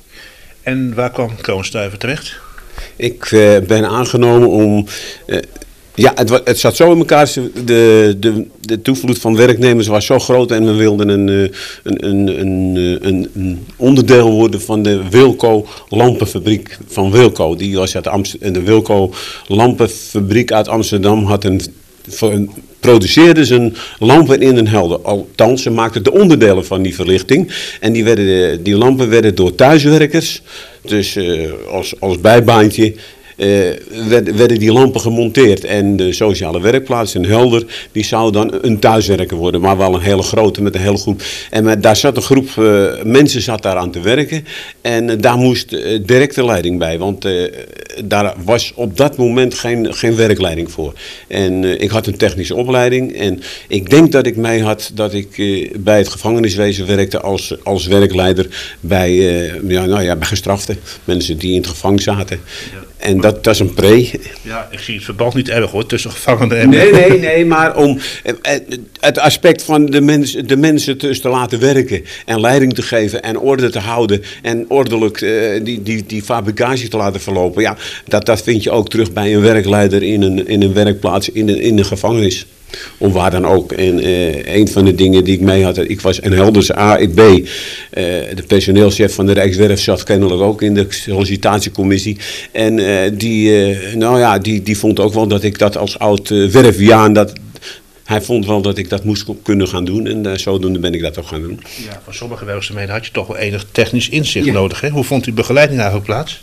En waar kwam Kroonstuiver terecht? Ik uh, ben aangenomen om... Uh, Ja, het, het zat zo in elkaar. De, de, de toevloed van werknemers was zo groot en we wilden een, een, een, een, een, een onderdeel worden van de Wilco lampenfabriek van Wilco. Die was uit Amsterdam, de Wilco lampenfabriek uit Amsterdam had een, een produceerden ze lampen in een helder. Althans, ze maakten de onderdelen van die verlichting. En die, werden, die lampen werden door thuiswerkers, dus uh, als, als bijbaantje, Uh, werden, werden die lampen gemonteerd en de sociale werkplaats in Helder, die zou dan een thuiswerker worden, maar wel een hele grote met een hele groep. En met, daar zat een groep uh, mensen zat daar aan te werken en uh, daar moest uh, directe leiding bij, want uh, daar was op dat moment geen, geen werkleiding voor. En uh, ik had een technische opleiding en ik denk dat ik mee had dat ik uh, bij het gevangeniswezen werkte als, als werkleider bij, uh, ja, nou ja, bij gestraften, mensen die in het gevangen zaten. Ja. En dat, dat is een pre. Ja, ik zie het verband niet erg hoor, tussen gevangenen en... Nee, nee, nee, maar om het aspect van de, mens, de mensen dus te laten werken en leiding te geven en orde te houden en ordelijk uh, die, die, die fabrikatie te laten verlopen. Ja, dat, dat vind je ook terug bij een werkleider in een, in een werkplaats, in een, in een gevangenis. Of waar dan ook. En uh, een van de dingen die ik mee had, ik was een Helderse A, ik B. Uh, de personeelschef van de Rijkswerf zat kennelijk ook in de sollicitatiecommissie. En uh, die, uh, nou ja, die, die vond ook wel dat ik dat als oud uh, werfjaan, dat hij vond wel dat ik dat moest kunnen gaan doen. En uh, zodoende ben ik dat ook gaan doen. Ja, voor sommige werkzaamheden had je toch wel enig technisch inzicht ja. nodig. Hè? Hoe vond u begeleiding eigenlijk plaats?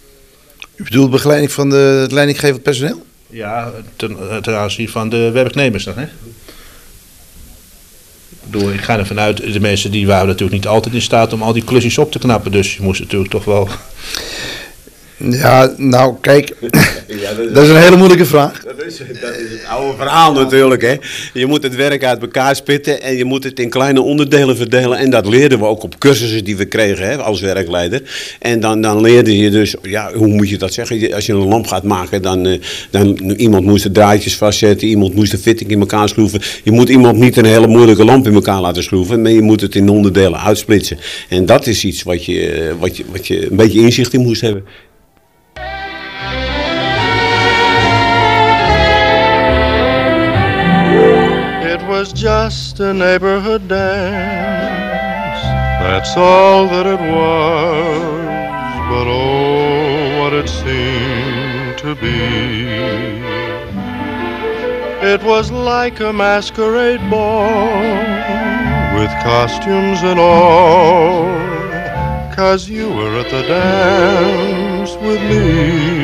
U bedoelt begeleiding van de leidinggevend personeel? Ja, ten, ten aanzien van de werknemers dan, hè? Door, ik ga ervan uit, de mensen die waren natuurlijk niet altijd in staat om al die klusjes op te knappen. Dus je moest natuurlijk toch wel... Ja, nou kijk, ja, dat, is, dat is een hele moeilijke vraag. Dat is, dat is het oude verhaal natuurlijk, hè. Je moet het werk uit elkaar spitten en je moet het in kleine onderdelen verdelen. En dat leerden we ook op cursussen die we kregen, hè, als werkleider. En dan, dan leerde je dus, ja, hoe moet je dat zeggen? Als je een lamp gaat maken, dan, uh, dan iemand moest de draadjes vastzetten, iemand moest de fitting in elkaar schroeven. Je moet iemand niet een hele moeilijke lamp in elkaar laten schroeven, maar je moet het in onderdelen uitsplitsen. En dat is iets wat je, wat je, wat je een beetje inzicht in moest hebben. It was just a neighborhood dance, that's all that it was, but oh, what it seemed to be. It was like a masquerade ball, with costumes and all, 'cause you were at the dance with me.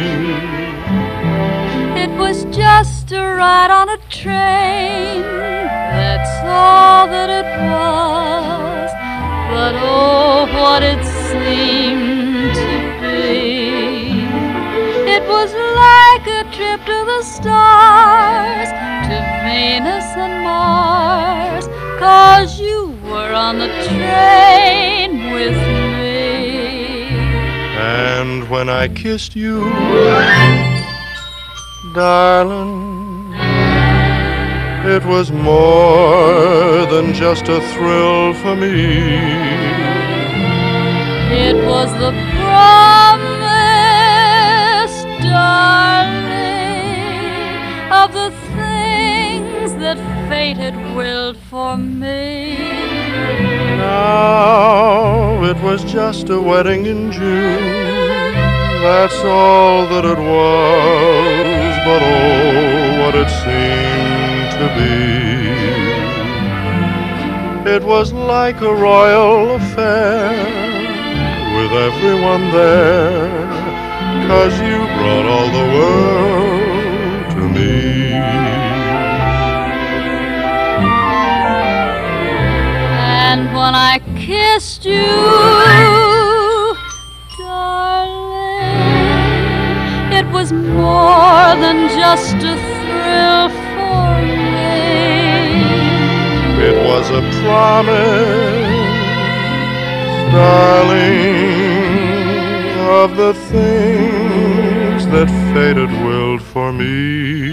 It was just a ride on a train, that's all that it was, but oh, what it seemed to be. It was like a trip to the stars, to Venus and Mars, 'cause you were on the train with me. And when I kissed you, darling, it was more than just a thrill for me. It was the promise, darling, of the things that fate had willed for me. Now it was just a wedding in June. That's all that it was, but oh, what it seemed to be. It was like a royal affair, with everyone there, 'cause you brought all the world to me. And when I kissed you, darling, it was more than just a thrill for me. It was a promise, darling, of the things that fate had willed for me.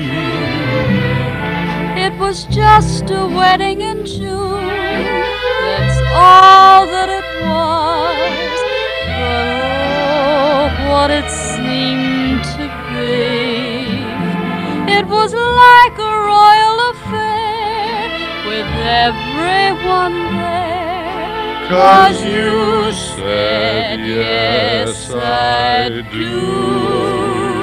It was just a wedding in June, that's all that it was. But oh, what it seemed to be. It was like a royal affair, with everyone there. 'Cause you said yes, I do.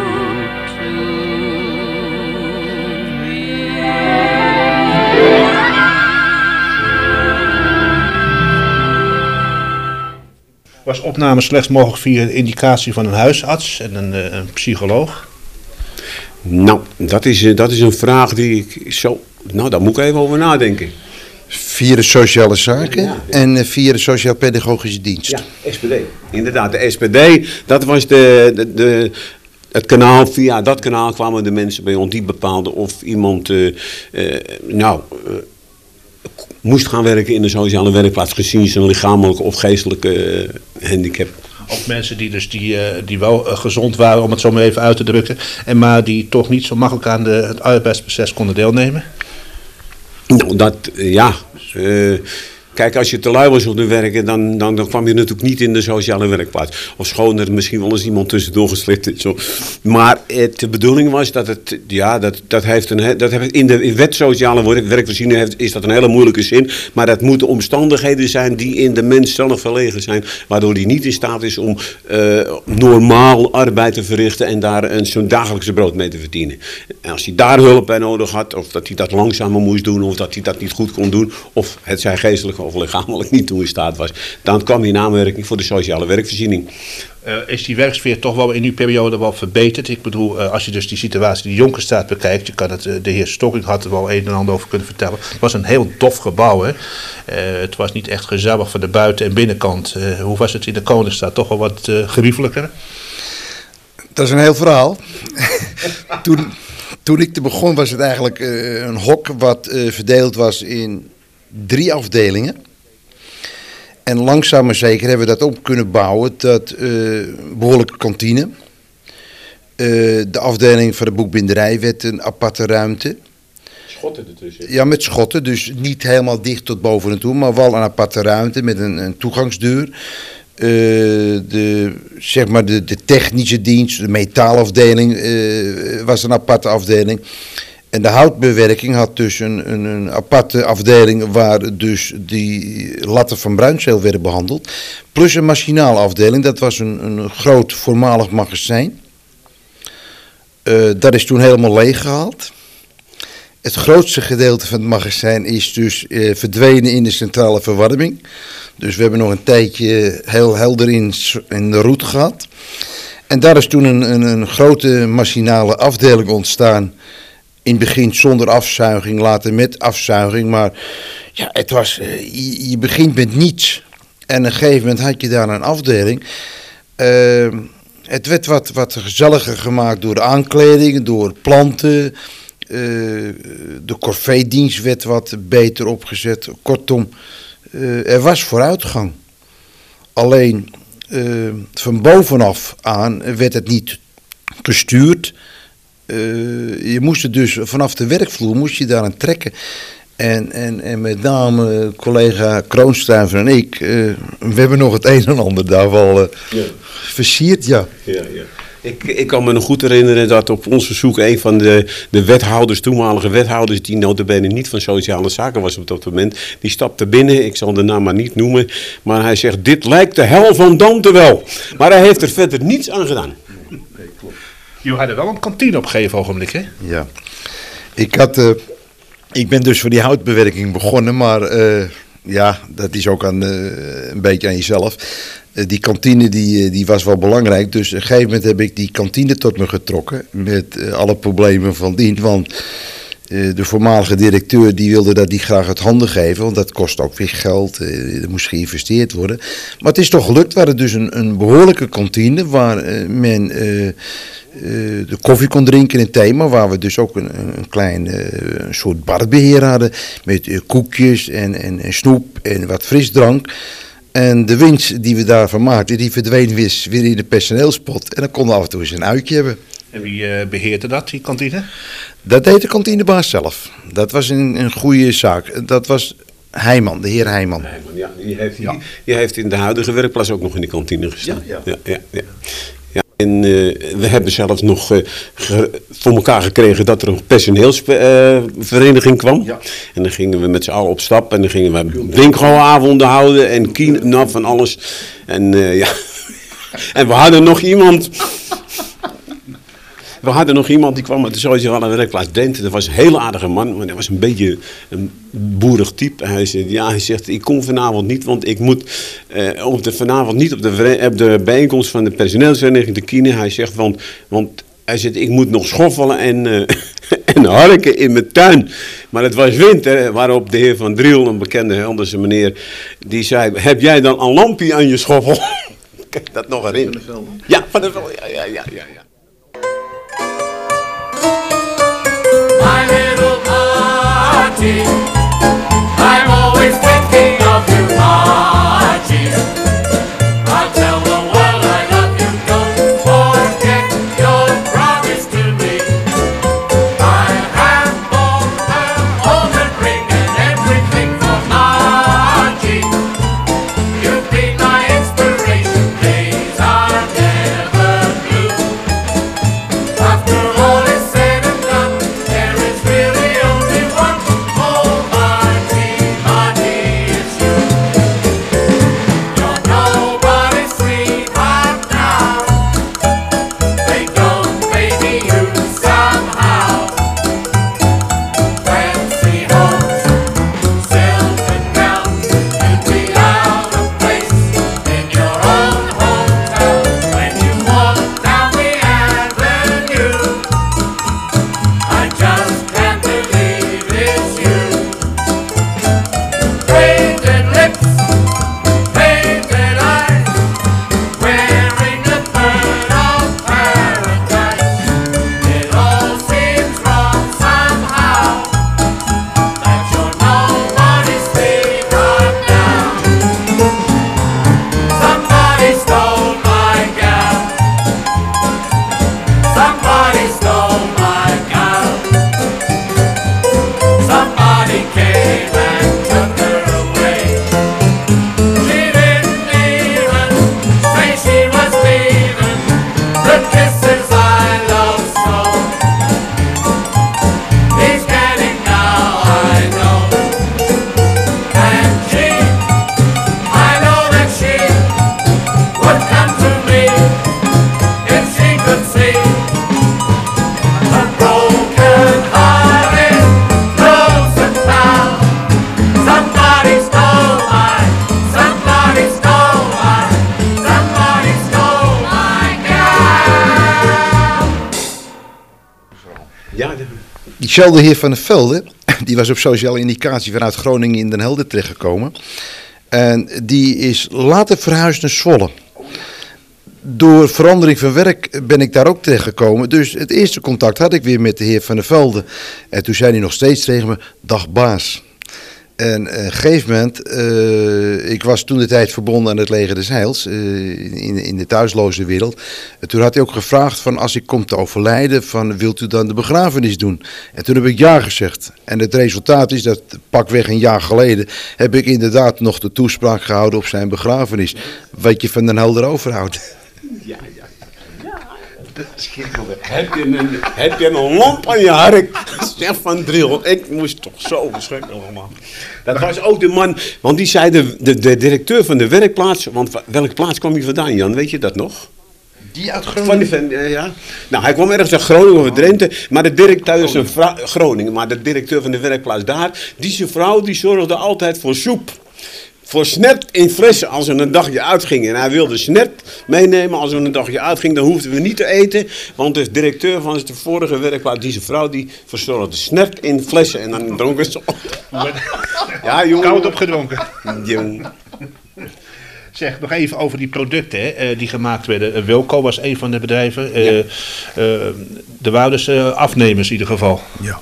Was opname slechts mogelijk via de indicatie van een huisarts en een, uh, een psycholoog? Nou, dat is, uh, dat is een vraag die ik zo... Nou, daar moet ik even over nadenken. Via de sociale zaken ja, ja. en uh, via de sociaal-pedagogische dienst. Ja, S P D. Inderdaad, de S P D, dat was de... de, de het kanaal, via dat kanaal kwamen de mensen bij ons die bepaalden of iemand... Uh, uh, nou... Uh, moest gaan werken in de sociale werkplaats gezien zijn lichamelijke of geestelijke uh, handicap. Ook mensen die, dus die, uh, die wel uh, gezond waren, om het zo maar even uit te drukken, en maar die toch niet zo makkelijk aan de, het arbeidsproces konden deelnemen? Nou, dat, uh, ja... Uh, Kijk, als je te lui was om te werken, dan, dan, dan kwam je natuurlijk niet in de sociale werkplaats. Of schoon er misschien wel eens iemand tussendoor geslipt is. Zo. Maar het, de bedoeling was dat het, ja, dat, dat heeft een, dat heeft in de in wet sociale werkvoorziening heeft, is dat een hele moeilijke zin. Maar dat moeten omstandigheden zijn die in de mens zelf verlegen zijn. Waardoor die niet in staat is om uh, normaal arbeid te verrichten en daar een, zo'n dagelijkse brood mee te verdienen. En als hij daar hulp bij nodig had, of dat hij dat langzamer moest doen, of dat hij dat niet goed kon doen, of het zijn geestelijke of lichamelijk niet toe in staat was, dan kwam hij in aanmerking voor de sociale werkvoorziening. Uh, is die werksfeer toch wel in die periode wel verbeterd? Ik bedoel, uh, als je dus die situatie die Jonkerstraat bekijkt, je kan het, uh, de heer Stokking had er wel een en ander over kunnen vertellen. Het was een heel dof gebouw, hè? Uh, het was niet echt gezellig van de buiten- en binnenkant. Uh, hoe was het in de Koningsstraat? Toch wel wat uh, geriefelijker? Dat is een heel verhaal. toen, toen ik te begon was het eigenlijk uh, een hok wat uh, verdeeld was in drie afdelingen. En langzaam maar zeker hebben we dat op kunnen bouwen tot uh, behoorlijke kantine. Uh, de afdeling van de boekbinderij werd een aparte ruimte. Schotten ertussen? Ja, met schotten. Dus niet helemaal dicht tot boven en toe, maar wel een aparte ruimte met een, een toegangsdeur. Uh, de, zeg maar de, de technische dienst, de metaalafdeling uh, was een aparte afdeling. En de houtbewerking had dus een, een, een aparte afdeling waar dus die latten van bruinzeel werden behandeld. Plus een machinale afdeling, dat was een, een groot voormalig magazijn. Uh, dat is toen helemaal leeggehaald. Het grootste gedeelte van het magazijn is dus uh, verdwenen in de centrale verwarming. Dus we hebben nog een tijdje heel helder in, in de route gehad. En daar is toen een, een, een grote machinale afdeling ontstaan. In het begin zonder afzuiging, later met afzuiging. Maar ja, het was, je, je begint met niets. En op een gegeven moment had je daar een afdeling. Uh, het werd wat, wat gezelliger gemaakt door de aankleding, door planten. Uh, de corvée-dienst werd wat beter opgezet. Kortom, uh, er was vooruitgang. Alleen uh, van bovenaf aan werd het niet gestuurd. Uh, je moest het dus vanaf de werkvloer moest je daar aan trekken. En, en, en met name collega Kroonstuiver en ik, uh, we hebben nog het een en ander daar wel uh, ja. versierd, ja. Ja, ja. Ik, ik kan me nog goed herinneren dat op ons verzoek een van de, de wethouders, toenmalige wethouders, die notabene niet van sociale zaken was op dat moment, die stapte binnen, ik zal de naam maar niet noemen, maar hij zegt, dit lijkt de hel van Dante wel. Maar hij heeft er verder niets aan gedaan. Nee, klopt. Jullie hadden wel een kantine op een gegeven ogenblik, hè? Ja. Ik had... Uh, ik ben dus voor die houtbewerking begonnen, maar uh, ja, dat is ook aan, uh, een beetje aan jezelf. Uh, die kantine die, die was wel belangrijk, dus op een gegeven moment heb ik die kantine tot me getrokken met uh, alle problemen van dien, want uh, de voormalige directeur die wilde dat niet graag uit handen geven, want dat kost ook weer geld, uh, er moest geïnvesteerd worden. Maar het is toch gelukt, we hadden dus een, een behoorlijke kantine waar uh, men uh, uh, de koffie kon drinken in thema, waar we dus ook een, een klein uh, een soort barbeheer hadden met uh, koekjes en, en, en snoep en wat frisdrank. En de winst die we daarvan maakten, die verdween weer, weer in de personeelspot. En dan konden we af en toe eens een uitje hebben. En wie uh, beheerde dat, die kantine? Dat deed de kantinebaas zelf. Dat was een, een goede zaak. Dat was Heijman, de heer Heijman. Heijman ja, die, heeft, ja. die, die heeft in de huidige werkplaats ook nog in de kantine gestaan. Ja, ja. Ja, ja, ja. Ja, en uh, we hebben zelfs nog uh, ge, voor elkaar gekregen dat er een personeelsvereniging uh, kwam. Ja. En dan gingen we met z'n allen op stap en dan gingen we winkelavonden houden en kien, nou, van alles. En uh, ja, en we hadden nog iemand... We hadden nog iemand die kwam uit de sociale werkplaats Drenthe. Dat was een hele aardige man, maar dat was een beetje een boerig type. Hij zei, ja, hij zegt, ik kom vanavond niet, want ik moet uh, op de, vanavond niet op de, op de bijeenkomst van de personeelsvereniging te kiezen. Hij zegt, want, want hij zegt, ik moet nog schoffelen en, uh, en harken in mijn tuin. Maar het was winter, waarop de heer Van Driel, een bekende Helderse meneer, die zei, heb jij dan een lampje aan je schoffel? Kijk dat nog erin. Ja, van de Velde. Ja, ja, ja, ja. ja. My little Margie, I'm always thinking of you, Margie. I'll tell the world I love you, don't forget your promise to me. I have bought her almond ring and everything for Margie. You've been my inspiration, days are never blue. After all is said and done, there is really only one. Oh, Margie, Margie, it's you. You're nobody's sweetheart now. They don't baby you somehow. Fancy homes, silk and gown, you'd be out of place in your own hometown when you walk down the avenue. I just can't believe it's you. Painted lips, painted eyes, wearing a bird of paradise. It all seems wrong somehow, that you're nobody's sweetheart now. Somebody stole my gal. Somebody stole my gal. Somebody came and took her away. She didn't even say she was leaving. The kisses I love so. He's getting now, I know. And she, I know that she would come to me if she could see a broken hearted rose and bound. Somebody stole my, somebody stole my, somebody stole my gal. Ja, de- Diezelfde heer Van der Velde, die was op sociale indicatie vanuit Groningen in Den Helder terechtgekomen. En die is later verhuisd naar Zwolle. Door verandering van werk ben ik daar ook terechtgekomen. Dus het eerste contact had ik weer met de heer Van der Velde. En toen zei hij nog steeds tegen me, dag baas. En op een gegeven moment, uh, ik was toen de tijd verbonden aan het leger des Heils, uh, in, in de thuisloze wereld. En toen had hij ook gevraagd van als ik kom te overlijden, van wilt u dan de begrafenis doen? En toen heb ik ja gezegd. En het resultaat is dat pakweg een jaar geleden heb ik inderdaad nog de toespraak gehouden op zijn begrafenis. Wat je van Den Helder overhoudt. ja, ja. Schitterend. Heb je een, heb je een lamp aan je hark? Zeg van Driel. Ik moest toch zo verschrikkelijk allemaal. Dat was ook de man, want die zei de, de, de directeur van de werkplaats. Want welke plaats kwam hij vandaan, Jan? Weet je dat nog? Die uit Van Groningen? die, van, ja. Nou, hij kwam ergens uit Groningen of Drenthe, maar de directeur is een vrouw, Groningen, maar de directeur van de werkplaats daar, die zijn vrouw, die zorgde altijd voor soep. Voor snert in flessen als we een dagje uitgingen. En hij wilde snert meenemen als we een dagje uitgingen. Dan hoefden we niet te eten. Want de directeur van de vorige werkplaats, die zijn vrouw, die verzorgde snert in flessen. En dan dronken ze op. Ja, jongen. Koud opgedronken. Jong. Zeg, nog even over die producten hè, die gemaakt werden. Uh, Wilco was een van de bedrijven. Uh, ja. uh, er waren dus uh, afnemers in ieder geval. Ja.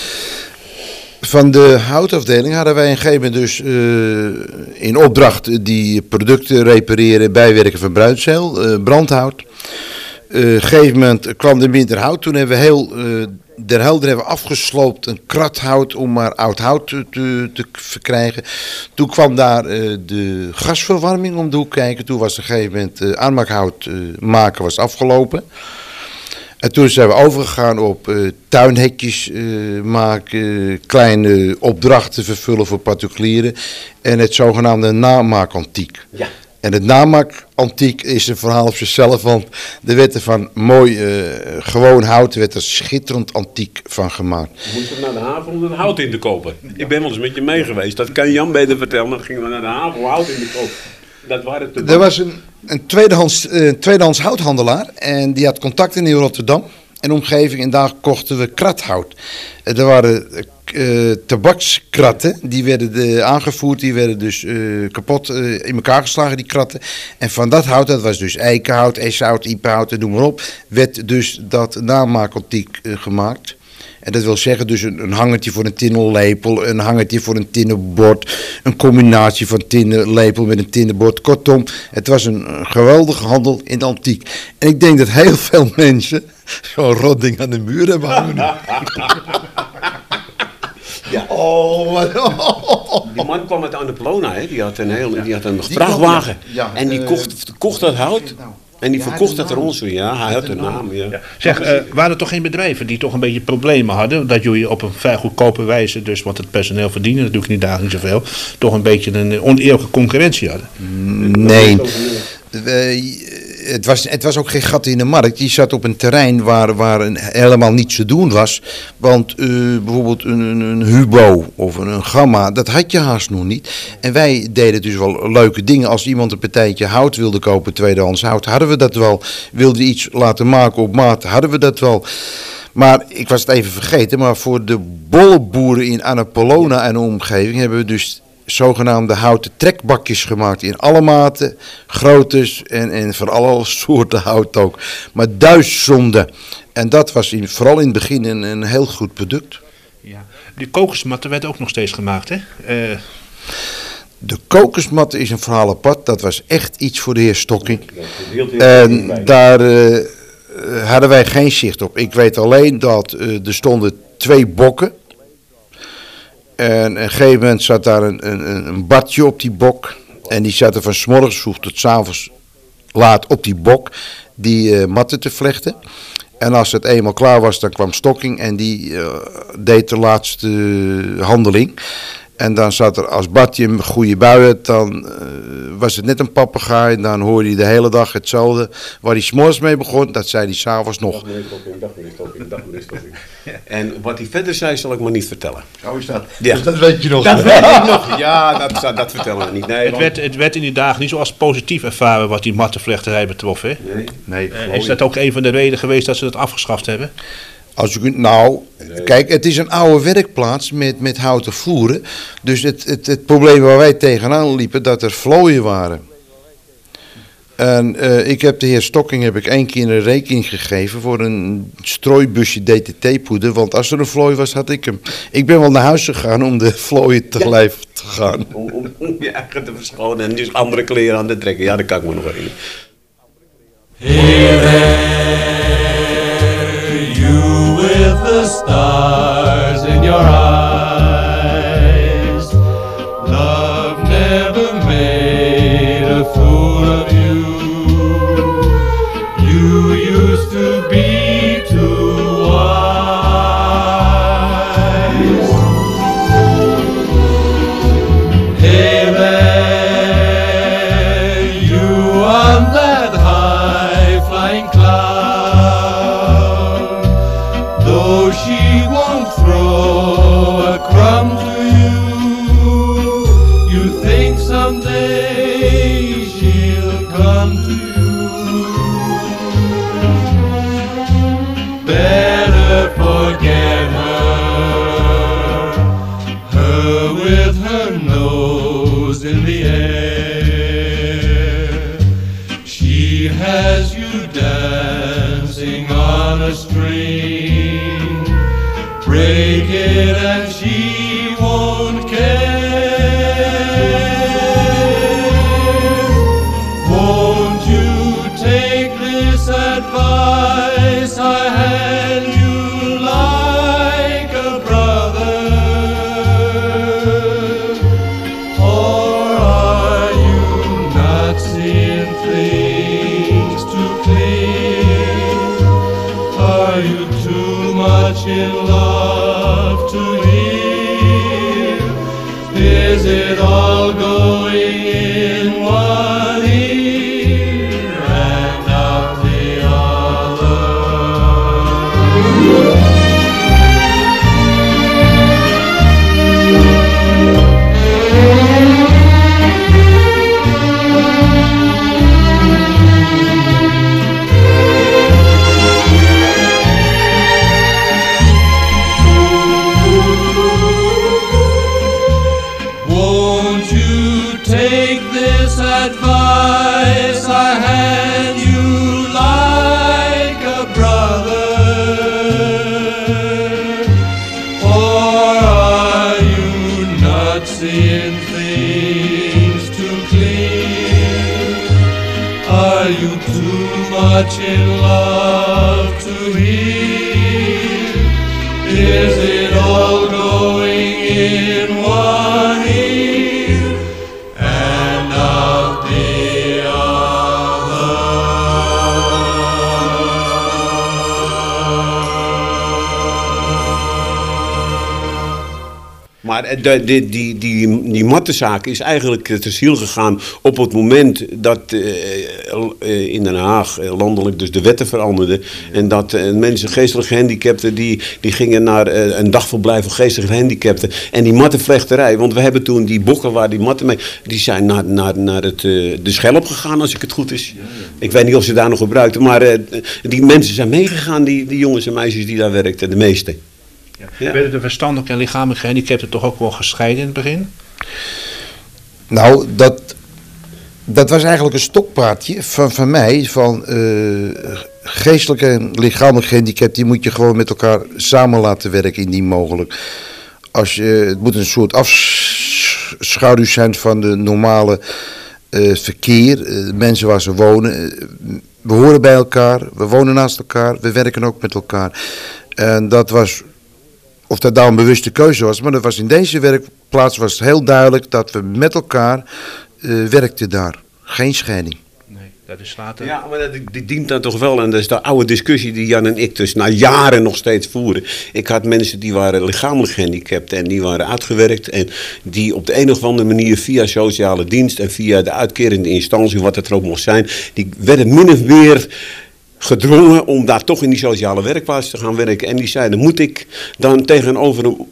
Van de houtafdeling hadden wij een gegeven moment dus uh, in opdracht die producten repareren, bijwerken van bruinzeel, uh, brandhout. Uh, op een gegeven moment kwam er minder hout. Toen hebben we heel uh, Der Helder hebben we afgesloopt een krat hout om maar oud hout te, te, te verkrijgen. Toen kwam daar uh, de gasverwarming om de hoek kijken. Toen was op een gegeven moment uh, aanmaakhout uh, maken was afgelopen. En toen zijn we overgegaan op uh, tuinhekjes uh, maken, uh, kleine opdrachten vervullen voor particulieren en het zogenaamde namaakantiek. Ja. En het namaakantiek is een verhaal op zichzelf, want er werd er van mooi uh, gewoon hout, er werd er schitterend antiek van gemaakt. We moesten naar de haven om het hout in te kopen. Ik ben wel eens met je mee geweest, dat kan Jan beter vertellen, maar dan gingen we naar de haven om hout in te kopen. Dat waren te er was een, een tweedehands, uh, tweedehands houthandelaar en die had contacten in Rotterdam en omgeving en daar kochten we krathout. Uh, er waren uh, tabakskratten, die werden uh, aangevoerd, die werden dus uh, kapot uh, in elkaar geslagen, die kratten. En van dat hout, dat was dus eikenhout, eshout, iepenhout en noem maar op, werd dus dat namaakantiek uh, gemaakt. En dat wil zeggen dus een, een hangertje voor een tinnen lepel, een hangertje voor een tinnen bord, een combinatie van tinnen lepel met een tinnen bord. Kortom, het was een, een geweldige handel in de antiek. En ik denk dat heel veel mensen zo'n rot ding aan de muur hebben hangen. Ja. Oh, wat, oh. Die man kwam uit Annapolona, hè? Die had een, heel, die had een vrachtwagen. Ja. En die kocht, kocht dat hout. En die ja, verkocht dat er ons. Ja, hij had een naam. Ja. Ja. Zeg, uh, waren er toch geen bedrijven die toch een beetje problemen hadden? Dat jullie op een vrij goedkope wijze, dus want het personeel verdiende natuurlijk niet dagelijks zoveel, toch een beetje een oneerlijke concurrentie hadden? Nee. Uh, het, was, het was ook geen gat in de markt. Je zat op een terrein waar, waar een, helemaal niets te doen was. Want uh, bijvoorbeeld een, een, een Hubo of een, een Gamma, dat had je haast nog niet. En wij deden dus wel leuke dingen. Als iemand een partijtje hout wilde kopen, tweedehands hout, hadden we dat wel. Wilde iets laten maken op maat, hadden we dat wel. Maar ik was het even vergeten, maar voor de bollenboeren in Annapolona en de omgeving hebben we dus zogenaamde houten trekbakjes gemaakt in alle maten, groottes en, en van alle soorten hout ook. Maar duizenden. En dat was in, vooral in het begin een, een heel goed product. Ja. Die kokosmatten werden ook nog steeds gemaakt, hè? Uh... De kokosmatten is een verhaal apart. Dat was echt iets voor de heer Stokking. En daar uh, hadden wij geen zicht op. Ik weet alleen dat uh, er stonden twee bokken. En op een gegeven moment zat daar een, een, een badje op die bok. En die zat er van 's morgens vroeg tot 's avonds laat op die bok die uh, matten te vlechten. En als het eenmaal klaar was, dan kwam Stokking en die uh, deed de laatste uh, handeling. En dan zat er als badje een goede bui uit, dan uh, was het net een papegaai. En dan hoorde hij de hele dag hetzelfde. Waar hij 's morgens mee begon, dat zei hij 's avonds nog. Dag meneer Stokking, dag meneer Stokking, dag meneer Stokking. En wat hij verder zei, zal ik maar niet vertellen. Zo is dat. Ja. Dus dat weet je nog. Dat weet ik nog. Ja, dat, dat vertellen we niet. Nee, het, werd, het werd in die dagen niet zoals positief ervaren wat die mattenvlechterij betrof. Hè? Nee. nee uh, is dat ook een van de redenen geweest dat ze dat afgeschaft hebben? Als je kunt, nou, nee. Kijk, het is een oude werkplaats met, met houten vloeren. Dus het, het, het probleem waar wij tegenaan liepen, dat er vlooien waren. En uh, ik heb de heer Stokking heb ik één keer een rekening gegeven voor een strooibusje D T T-poeder. Want als er een vlooi was, had ik hem. Ik ben wel naar huis gegaan om de vlooien te lijf te gaan. Om, om, om je eigen te verschonen en dus andere kleren aan te trekken. Ja, dat kan ik me nog herinneren. You with the stars in your eyes. Love never made a fool of you. You used to be day she'll come to you. Better forget her, her with her nose in the air. She has you dancing on a string. Break it and she won't care. Won't you take this advice I hand you like a brother? Or are you not seeing things too clear? Are you too much in love to hear? Is it all going in one ear and out the other? Won't you take this advice I hand you like a brother? Or are you not seeing things too clear? Are you too much in love to hear? Is it all going in one ear and out the other? Maar de, de, die, die, die mattenzaak is eigenlijk te ziel gegaan op het moment dat uh, in Den Haag uh, landelijk dus de wetten veranderden. En dat uh, mensen geestelijk gehandicapten, die, die gingen naar uh, een dagverblijf voor geestelijk gehandicapten. En die mattenvlechterij, want we hebben toen die bokken waar die matten mee, die zijn naar, naar, naar het, uh, de Schelp gegaan als ik het goed is. Ik weet niet of ze daar nog gebruikten, maar uh, die mensen zijn meegegaan, die, die jongens en meisjes die daar werkten, de meeste. Ja. Werden de verstandelijk en lichamelijk gehandicapten toch ook wel gescheiden in het begin? Nou, dat, dat was eigenlijk een stokpaardje van, van mij. Van uh, geestelijk en lichamelijk gehandicapt, die moet je gewoon met elkaar samen laten werken indien mogelijk. Als je, het moet een soort afschaduw zijn van de normale uh, verkeer. Uh, mensen waar ze wonen. Uh, we horen bij elkaar, we wonen naast elkaar, we werken ook met elkaar. En dat was... Of dat nou een bewuste keuze was, maar dat was in deze werkplaats was het heel duidelijk dat we met elkaar uh, werkten daar. Geen scheiding. Nee, dat is later. Ja, maar dat, die dient dan toch wel. En dat is de oude discussie die Jan en ik dus na jaren nog steeds voeren. Ik had mensen die waren lichamelijk gehandicapt en die waren uitgewerkt. En die op de een of andere manier via sociale dienst en via de uitkerende instantie, wat het er ook mocht zijn, die werden min of meer gedrongen om daar toch in die sociale werkplaats te gaan werken. En die zeiden, moet ik dan tegenover een...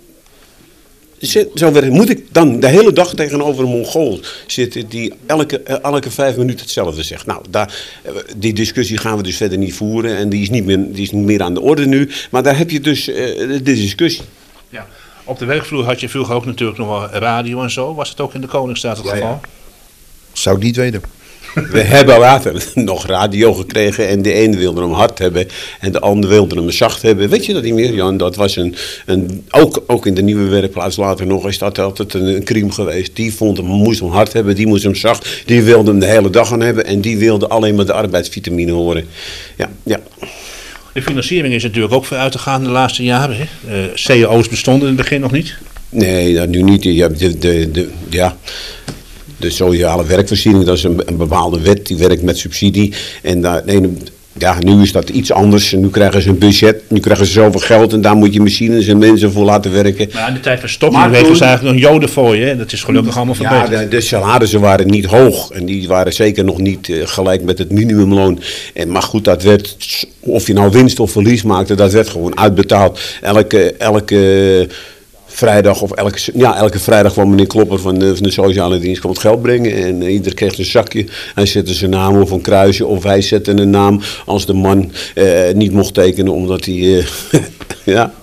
Zo werken, moet ik dan de hele dag tegenover een Mongool zitten die elke, elke vijf minuten hetzelfde zegt. Nou, daar, die discussie gaan we dus verder niet voeren en die is niet meer, die is niet meer aan de orde nu. Maar daar heb je dus uh, de discussie. Ja. Op de werkvloer had je vroeger ook natuurlijk nog wel radio en zo. Was het ook in de Koningsstaat het ja, geval? Ja. Zou ik niet weten. We hebben later nog radio gekregen en de ene wilde hem hard hebben en de ander wilde hem zacht hebben. Weet je dat niet meer, Jan? Dat was een, een ook, ook in de nieuwe werkplaats later nog is dat altijd een, een crime geweest. Die vond hem, moest hem hard hebben, die moest hem zacht, die wilde hem de hele dag aan hebben en die wilde alleen maar de arbeidsvitamine horen. Ja, ja. De financiering is natuurlijk ook vooruit te gaan de laatste jaren. Hè? Uh, C E O's bestonden in het begin nog niet? Nee, dat nu niet. Ja, de, de, de, ja. De sociale werkvoorziening, dat is een, een bepaalde wet, die werkt met subsidie. En daar, nee, ja, nu is dat iets anders. Nu krijgen ze een budget, nu krijgen ze zoveel geld en daar moet je machines en mensen voor laten werken. Maar in de tijd van Stopping was eigenlijk een joden voor je. Dat is gelukkig allemaal verbeterd. Ja, de, de salarissen waren niet hoog en die waren zeker nog niet uh, gelijk met het minimumloon. En, maar goed, dat werd, of je nou winst of verlies maakte, dat werd gewoon uitbetaald. Elke... elke vrijdag of elke, ja, elke vrijdag kwam meneer Klopper van de, van de sociale dienst kwam het geld brengen. En uh, ieder kreeg een zakje. Hij zette zijn naam of een kruisje. Of wij zetten een naam als de man uh, niet mocht tekenen omdat hij... Uh, ja.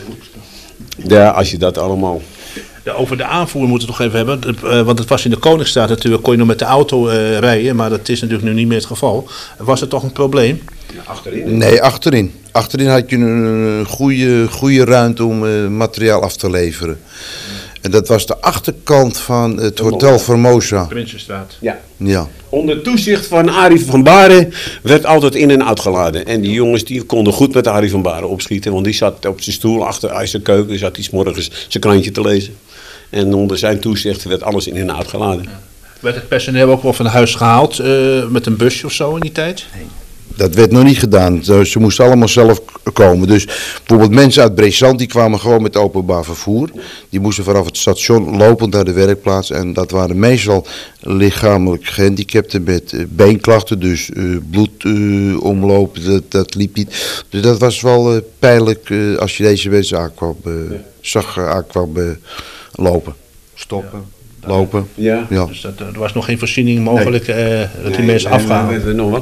ja, als je dat allemaal... Ja, over de aanvoer moeten we het nog even hebben. Uh, want het was in de Koningsstraat natuurlijk, kon je nog met de auto uh, rijden. Maar dat is natuurlijk nu niet meer het geval. Was het toch een probleem? Ja, achterin? Nee, achterin. Achterin had je een goede, goede ruimte om uh, materiaal af te leveren. En dat was de achterkant van het de Hotel Formosa. Prinsenstraat. Ja. ja. Onder toezicht van Arie van Baren werd altijd in- en uitgeladen. En die jongens die konden goed met Arie van Baren opschieten. Want die zat op zijn stoel achter zijn keuken. Zat hij 's morgens zijn krantje te lezen. En onder zijn toezicht werd alles in- en uitgeladen. Ja. Werd het personeel ook wel van huis gehaald uh, met een busje of zo in die tijd? Nee. Dat werd nog niet gedaan. Ze moesten allemaal zelf komen. Dus bijvoorbeeld mensen uit Brezand die kwamen gewoon met openbaar vervoer. Die moesten vanaf het station lopend naar de werkplaats. En dat waren meestal lichamelijk gehandicapten met uh, beenklachten. Dus uh, bloedomloop, uh, dat, dat liep niet. Dus dat was wel uh, pijnlijk uh, als je deze mensen aankwam, uh, ja. zag uh, aankwam uh, lopen. Stoppen. Ja. Lopen. Ja. ja. Dus dat, er was nog geen voorziening mogelijk nee. uh, dat die nee, mensen nee, afgaan. Nee, nog wel.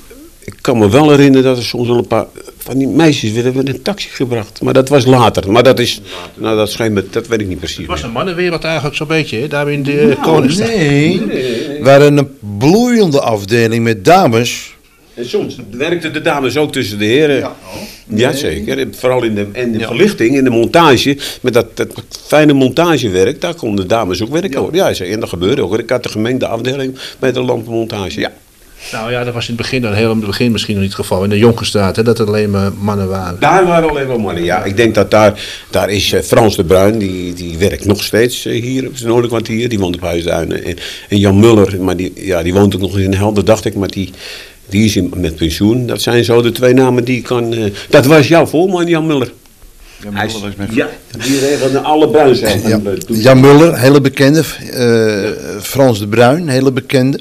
Ik kan me wel herinneren dat er soms wel een paar van die meisjes werden in een taxi gebracht. Maar dat was later. Maar dat is, nou dat schijnt me, dat weet ik niet precies. Het was een mannenwereld eigenlijk zo'n beetje, hè? Daar in de nou, Koningsstraat. Nee, we waren een bloeiende afdeling met dames. En soms werkten de dames ook tussen de heren. Ja, nee. Jazeker. Vooral in de, in de ja. verlichting, in de montage. Met dat, dat fijne montagewerk, daar konden de dames ook werken. Ja, ja en dat gebeurde ook. Ik had de gemengde afdeling bij de lampenmontage. Ja. Nou ja, dat was in het begin, dan heel in het begin misschien nog niet het geval. In de Jonkerstraat, hè, dat er alleen maar mannen waren. Daar waren alleen maar mannen, ja. Ik denk dat daar, daar is uh, Frans de Bruin, die, die werkt nog steeds uh, hier op het Noordelijk Kwartier. Die woont op Huisduinen. En, en Jan Muller, maar die, ja, die woont ook nog in Helder, dacht ik. Maar die, die is in, met pensioen. Dat zijn zo de twee namen die ik kan... Uh, dat was jouw voorman, Jan Muller. Jan Muller was mijn ja, die regelde alle bruinzijden. Ja, Jan Muller, hele bekende. Uh, ja. Frans de Bruin, hele bekende.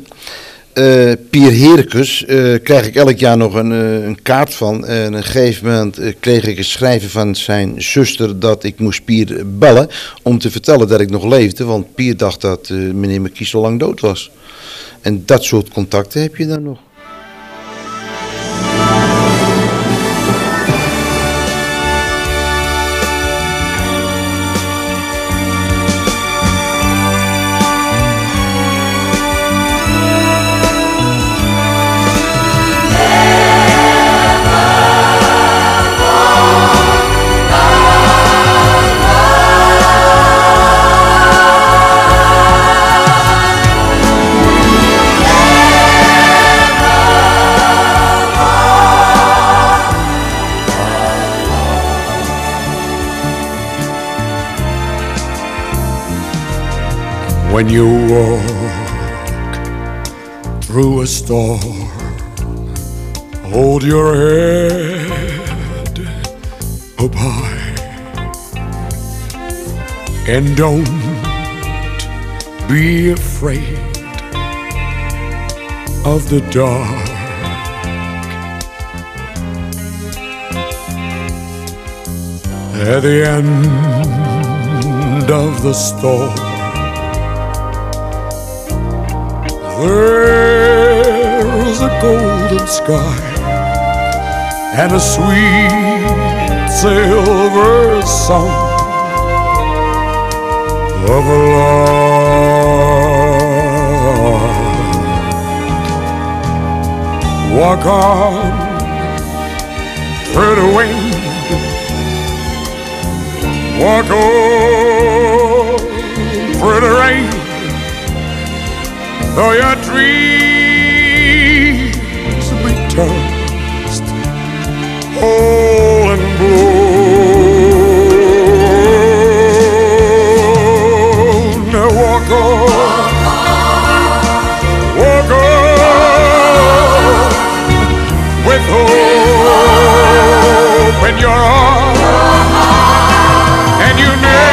Uh, Pier Herkes uh, krijg ik elk jaar nog een, uh, een kaart van. En op een gegeven moment uh, kreeg ik een schrijven van zijn zuster dat ik moest Pier bellen om te vertellen dat ik nog leefde. Want Pier dacht dat uh, meneer McKies al lang dood was. En dat soort contacten heb je dan nog. When you walk through a storm, hold your head up high and don't be afraid of the dark. At the end of the storm, there's a golden sky and a sweet silver song of love. Walk on through the wind, walk on through the rain. Though your dreams be tossed whole and blown, now walk on, walk on with hope in your heart, and you never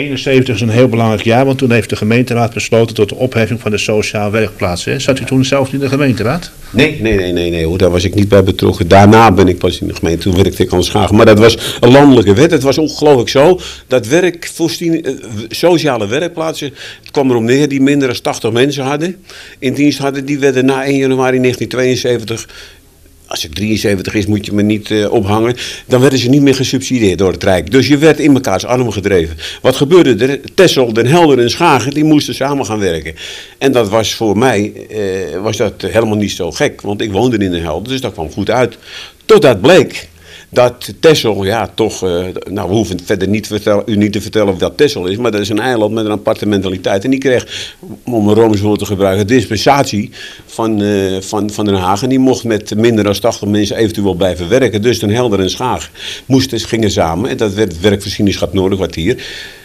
eenenzeventig is een heel belangrijk jaar, want toen heeft de gemeenteraad besloten tot de opheffing van de sociale werkplaats. Hè? Zat u toen zelf niet in de gemeenteraad? Nee, nee, nee, nee, nee hoor, daar was ik niet bij betrokken. Daarna ben ik pas in de gemeente, toen werkte ik aan Schagen. Maar dat was een landelijke wet. Het was ongelooflijk zo dat werkvoorzien, uh, sociale werkplaatsen, het kwam erom neer, die minder dan tachtig mensen hadden, in dienst hadden, die werden na één januari negentien tweeënzeventig... Als het drieënzeventig is, moet je me niet uh, ophangen. Dan werden ze niet meer gesubsidieerd door het Rijk. Dus je werd in mekaars armen gedreven. Wat gebeurde er? Texel, Den Helder en Schagen, die moesten samen gaan werken. En dat was voor mij uh, was dat helemaal niet zo gek. Want ik woonde in Den Helder, dus dat kwam goed uit. Totdat bleek dat Texel, ja toch, uh, nou we hoeven verder niet vertellen, u niet te vertellen of dat Texel is, maar dat is een eiland met een aparte mentaliteit. En die kreeg, om een Romeins woord te gebruiken, dispensatie van, uh, van, van Den Haag. En die mocht met minder dan tachtig mensen eventueel blijven werken. Dus Den Helder en Schaag moesten, gingen samen en dat werd het werkvoorzieningschap Noorderkwartier.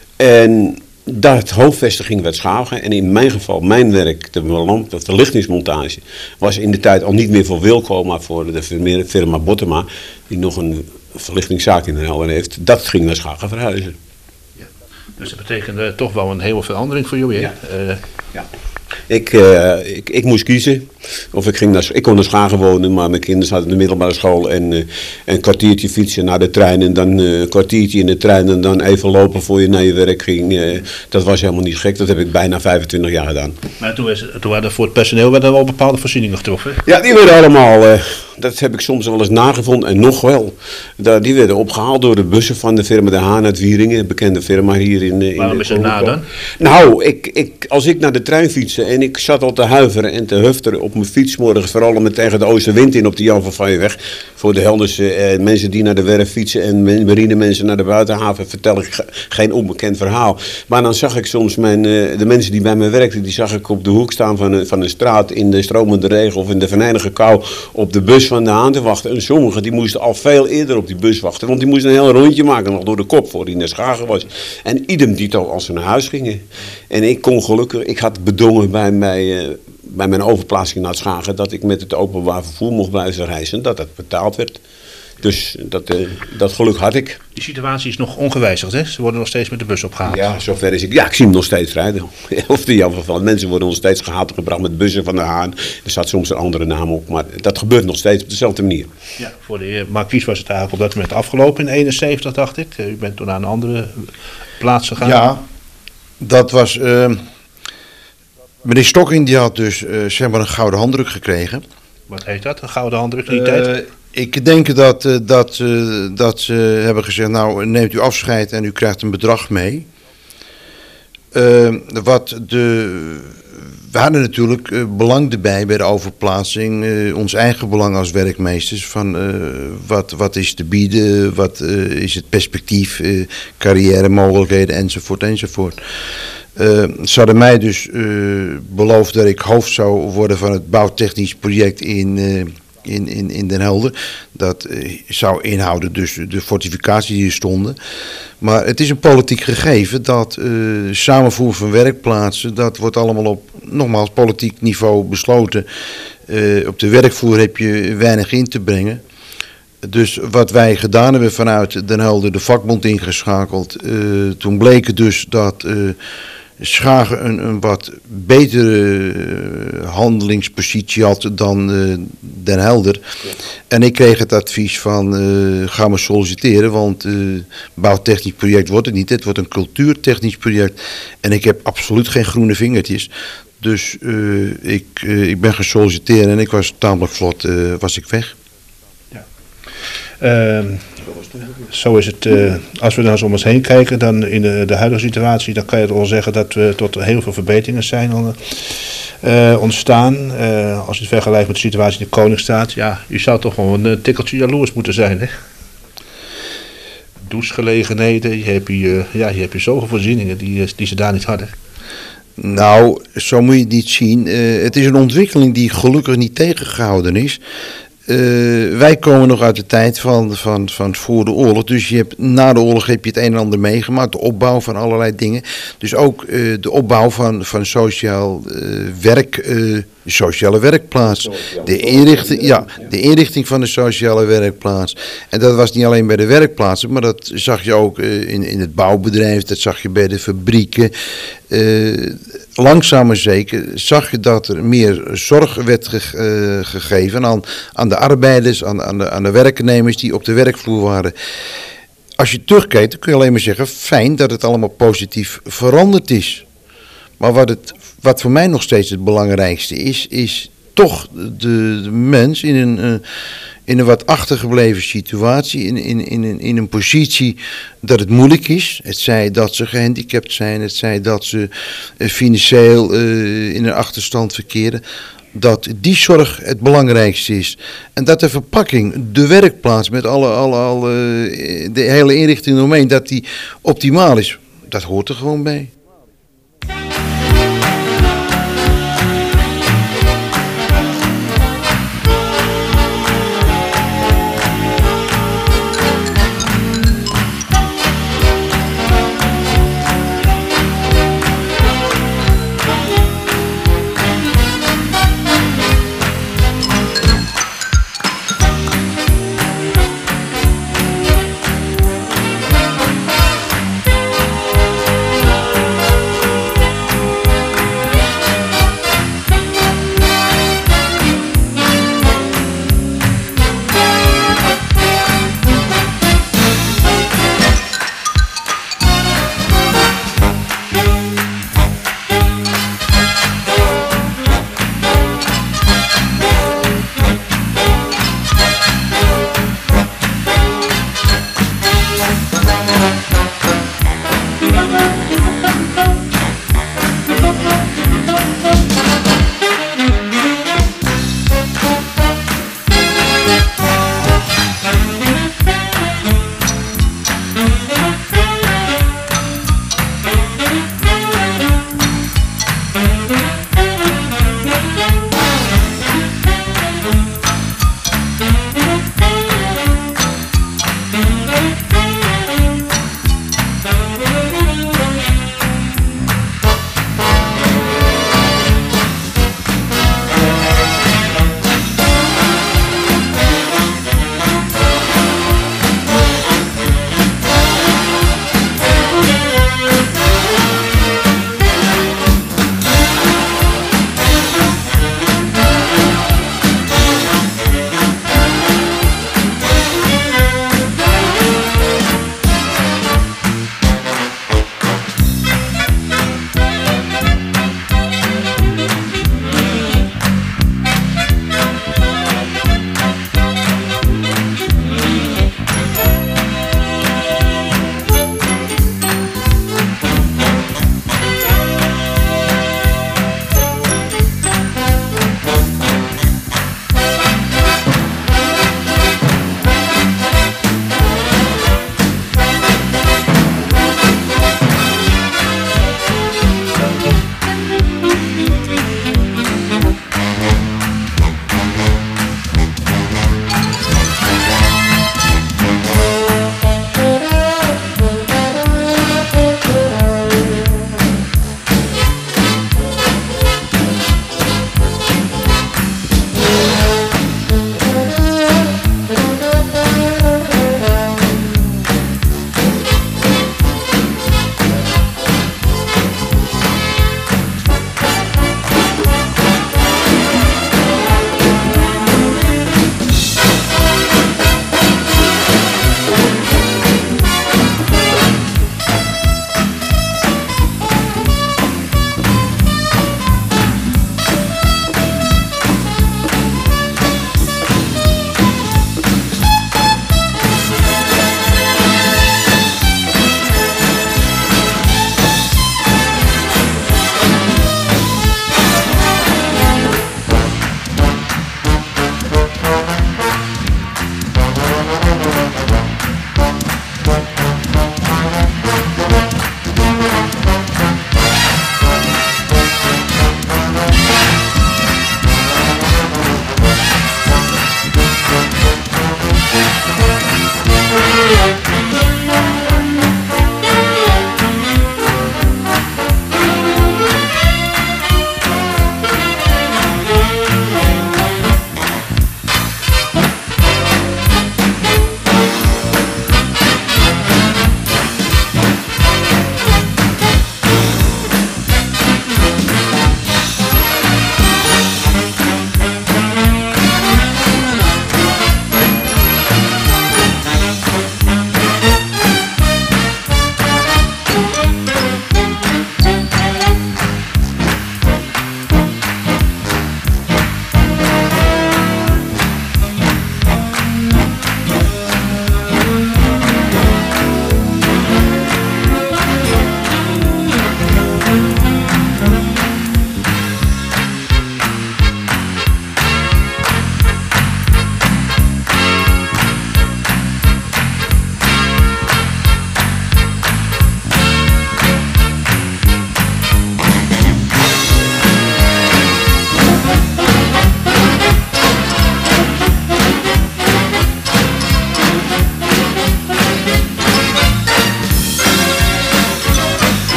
En dat hoofdvestiging werd Schagen en in mijn geval, mijn werk, de, lamp, de verlichtingsmontage, was in de tijd al niet meer voor Wilco, maar voor de firma Bottema, die nog een verlichtingszaak in Den Helder heeft. Dat ging naar Schagen verhuizen. Ja. Dus dat betekende toch wel een hele verandering voor jullie, hè? Ja. Uh, ja. Ik, uh, ik, ik moest kiezen. Of ik, ging naar, ik kon naar Schagen wonen, maar mijn kinderen zaten in de middelbare school. En uh, een kwartiertje fietsen naar de trein. En dan uh, een kwartiertje in de trein. En dan even lopen voor je naar je werk ging. Uh, dat was helemaal niet gek. Dat heb ik bijna vijfentwintig jaar gedaan. Maar toen, was, toen waren voor het personeel werden wel bepaalde voorzieningen getroffen. Ja, die werden allemaal. Uh, dat heb ik soms wel eens nagevonden. En nog wel. Da, die werden opgehaald door de bussen van de firma De Haan uit Wieringen. Een bekende firma hier in, uh, in Waarom is het na dan? Nou, ik, ik, als ik naar de trein fietste en ik zat al te huiveren en te hufteren op mijn fiets morgens, vooral met tegen de oostenwind in op de Jan van Vanjeweg. Voor de Helderse eh, mensen die naar de werf fietsen en marine mensen naar de buitenhaven vertel ik ge geen onbekend verhaal. Maar dan zag ik soms mijn, uh, de mensen die bij mij werkten, die zag ik op de hoek staan van een, van een straat in de stromende regen of in de venijnige kou op de bus van De Haan te wachten. En sommigen die moesten al veel eerder op die bus wachten, want die moesten een heel rondje maken nog door de kop voor die naar Schagen was. En idem dito als ze naar huis gingen. En ik kon gelukkig, ik had bedongen bij mij, uh, bij mijn overplaatsing naar Schagen dat ik met het openbaar vervoer mocht blijven reizen, dat dat betaald werd. Dus dat, uh, dat geluk had ik. Die situatie is nog ongewijzigd, hè? Ze worden nog steeds met de bus opgehaald. Ja, zover is ik. Ja, ik zie hem nog steeds rijden. Of de Jan van mensen worden nog steeds gehaald en gebracht met bussen van De Haan. Er staat soms een andere naam op, maar dat gebeurt nog steeds op dezelfde manier. Ja, voor de heer Marquis was het eigenlijk op dat moment afgelopen in eenenzeventig, dacht ik. U bent toen naar een andere plaats gegaan. Ja, dat was... Uh, meneer Stokking die had dus uh, zeg maar een gouden handdruk gekregen. Wat heet dat, een gouden handdruk in die uh, tijd? Ik denk dat, uh, dat, uh, dat ze hebben gezegd, nou neemt u afscheid en u krijgt een bedrag mee. Uh, wat de, we hadden natuurlijk uh, belang erbij bij de overplaatsing, uh, ons eigen belang als werkmeesters, van uh, wat, wat is te bieden, wat uh, is het perspectief, uh, carrière mogelijkheden enzovoort enzovoort. Uh, ze hadden mij dus uh, beloofd dat ik hoofd zou worden van het bouwtechnisch project in, uh, in, in, in Den Helder. Dat uh, zou inhouden dus de fortificaties die er stonden. Maar het is een politiek gegeven dat uh, samenvoeren van werkplaatsen, dat wordt allemaal op, nogmaals, politiek niveau besloten. Uh, op de werkvoer heb je weinig in te brengen. Dus wat wij gedaan hebben vanuit Den Helder, de vakbond ingeschakeld. Uh, toen bleek het dus dat uh, Schagen een, een wat betere uh, handelingspositie had dan uh, Den Helder. Ja. En ik kreeg het advies van uh, ga maar solliciteren, want uh, bouwtechnisch project wordt het niet. Het wordt een cultuurtechnisch project. En ik heb absoluut geen groene vingertjes. Dus uh, ik, uh, ik ben gaan solliciteren en ik was tamelijk vlot uh, was ik weg. Uh, zo is het, uh, als we nou eens om ons heen kijken, dan in de, de huidige situatie, dan kan je wel zeggen dat we tot heel veel verbeteringen zijn uh, ontstaan. Uh, als je het vergelijkt met de situatie in de Koningsstaat, ja, je zou toch wel een tikkeltje jaloers moeten zijn, hè? Douchegelegenheden, je hebt hier, ja, je hebt hier zoveel voorzieningen die, die ze daar niet hadden. Nou, zo moet je het niet zien. Uh, het is een ontwikkeling die gelukkig niet tegengehouden is. Uh, wij komen nog uit de tijd van, van, van voor de oorlog. Dus je hebt, na de oorlog heb je het een en ander meegemaakt. De opbouw van allerlei dingen. Dus ook uh, de opbouw van, van sociaal uh, werk, uh, sociale werkplaats. De inrichting, ja, de inrichting van de sociale werkplaats. En dat was niet alleen bij de werkplaatsen, maar dat zag je ook uh, in, in het bouwbedrijf. Dat zag je bij de fabrieken. Uh, langzaam maar zeker zag je dat er meer zorg werd ge, uh, gegeven aan, aan de arbeiders, aan, aan, de, aan de werknemers die op de werkvloer waren. Als je terugkijkt, dan kun je alleen maar zeggen, fijn dat het allemaal positief veranderd is. Maar wat, het, wat voor mij nog steeds het belangrijkste is, is toch de, de mens in een, uh, in een wat achtergebleven situatie, in, in, in, in, in een positie dat het moeilijk is. Het zij dat ze gehandicapt zijn, het zij dat ze uh, financieel uh, in een achterstand verkeren. Dat die zorg het belangrijkste is. En dat de verpakking, de werkplaats met alle, alle, alle, de hele inrichting eromheen, dat die optimaal is. Dat hoort er gewoon bij.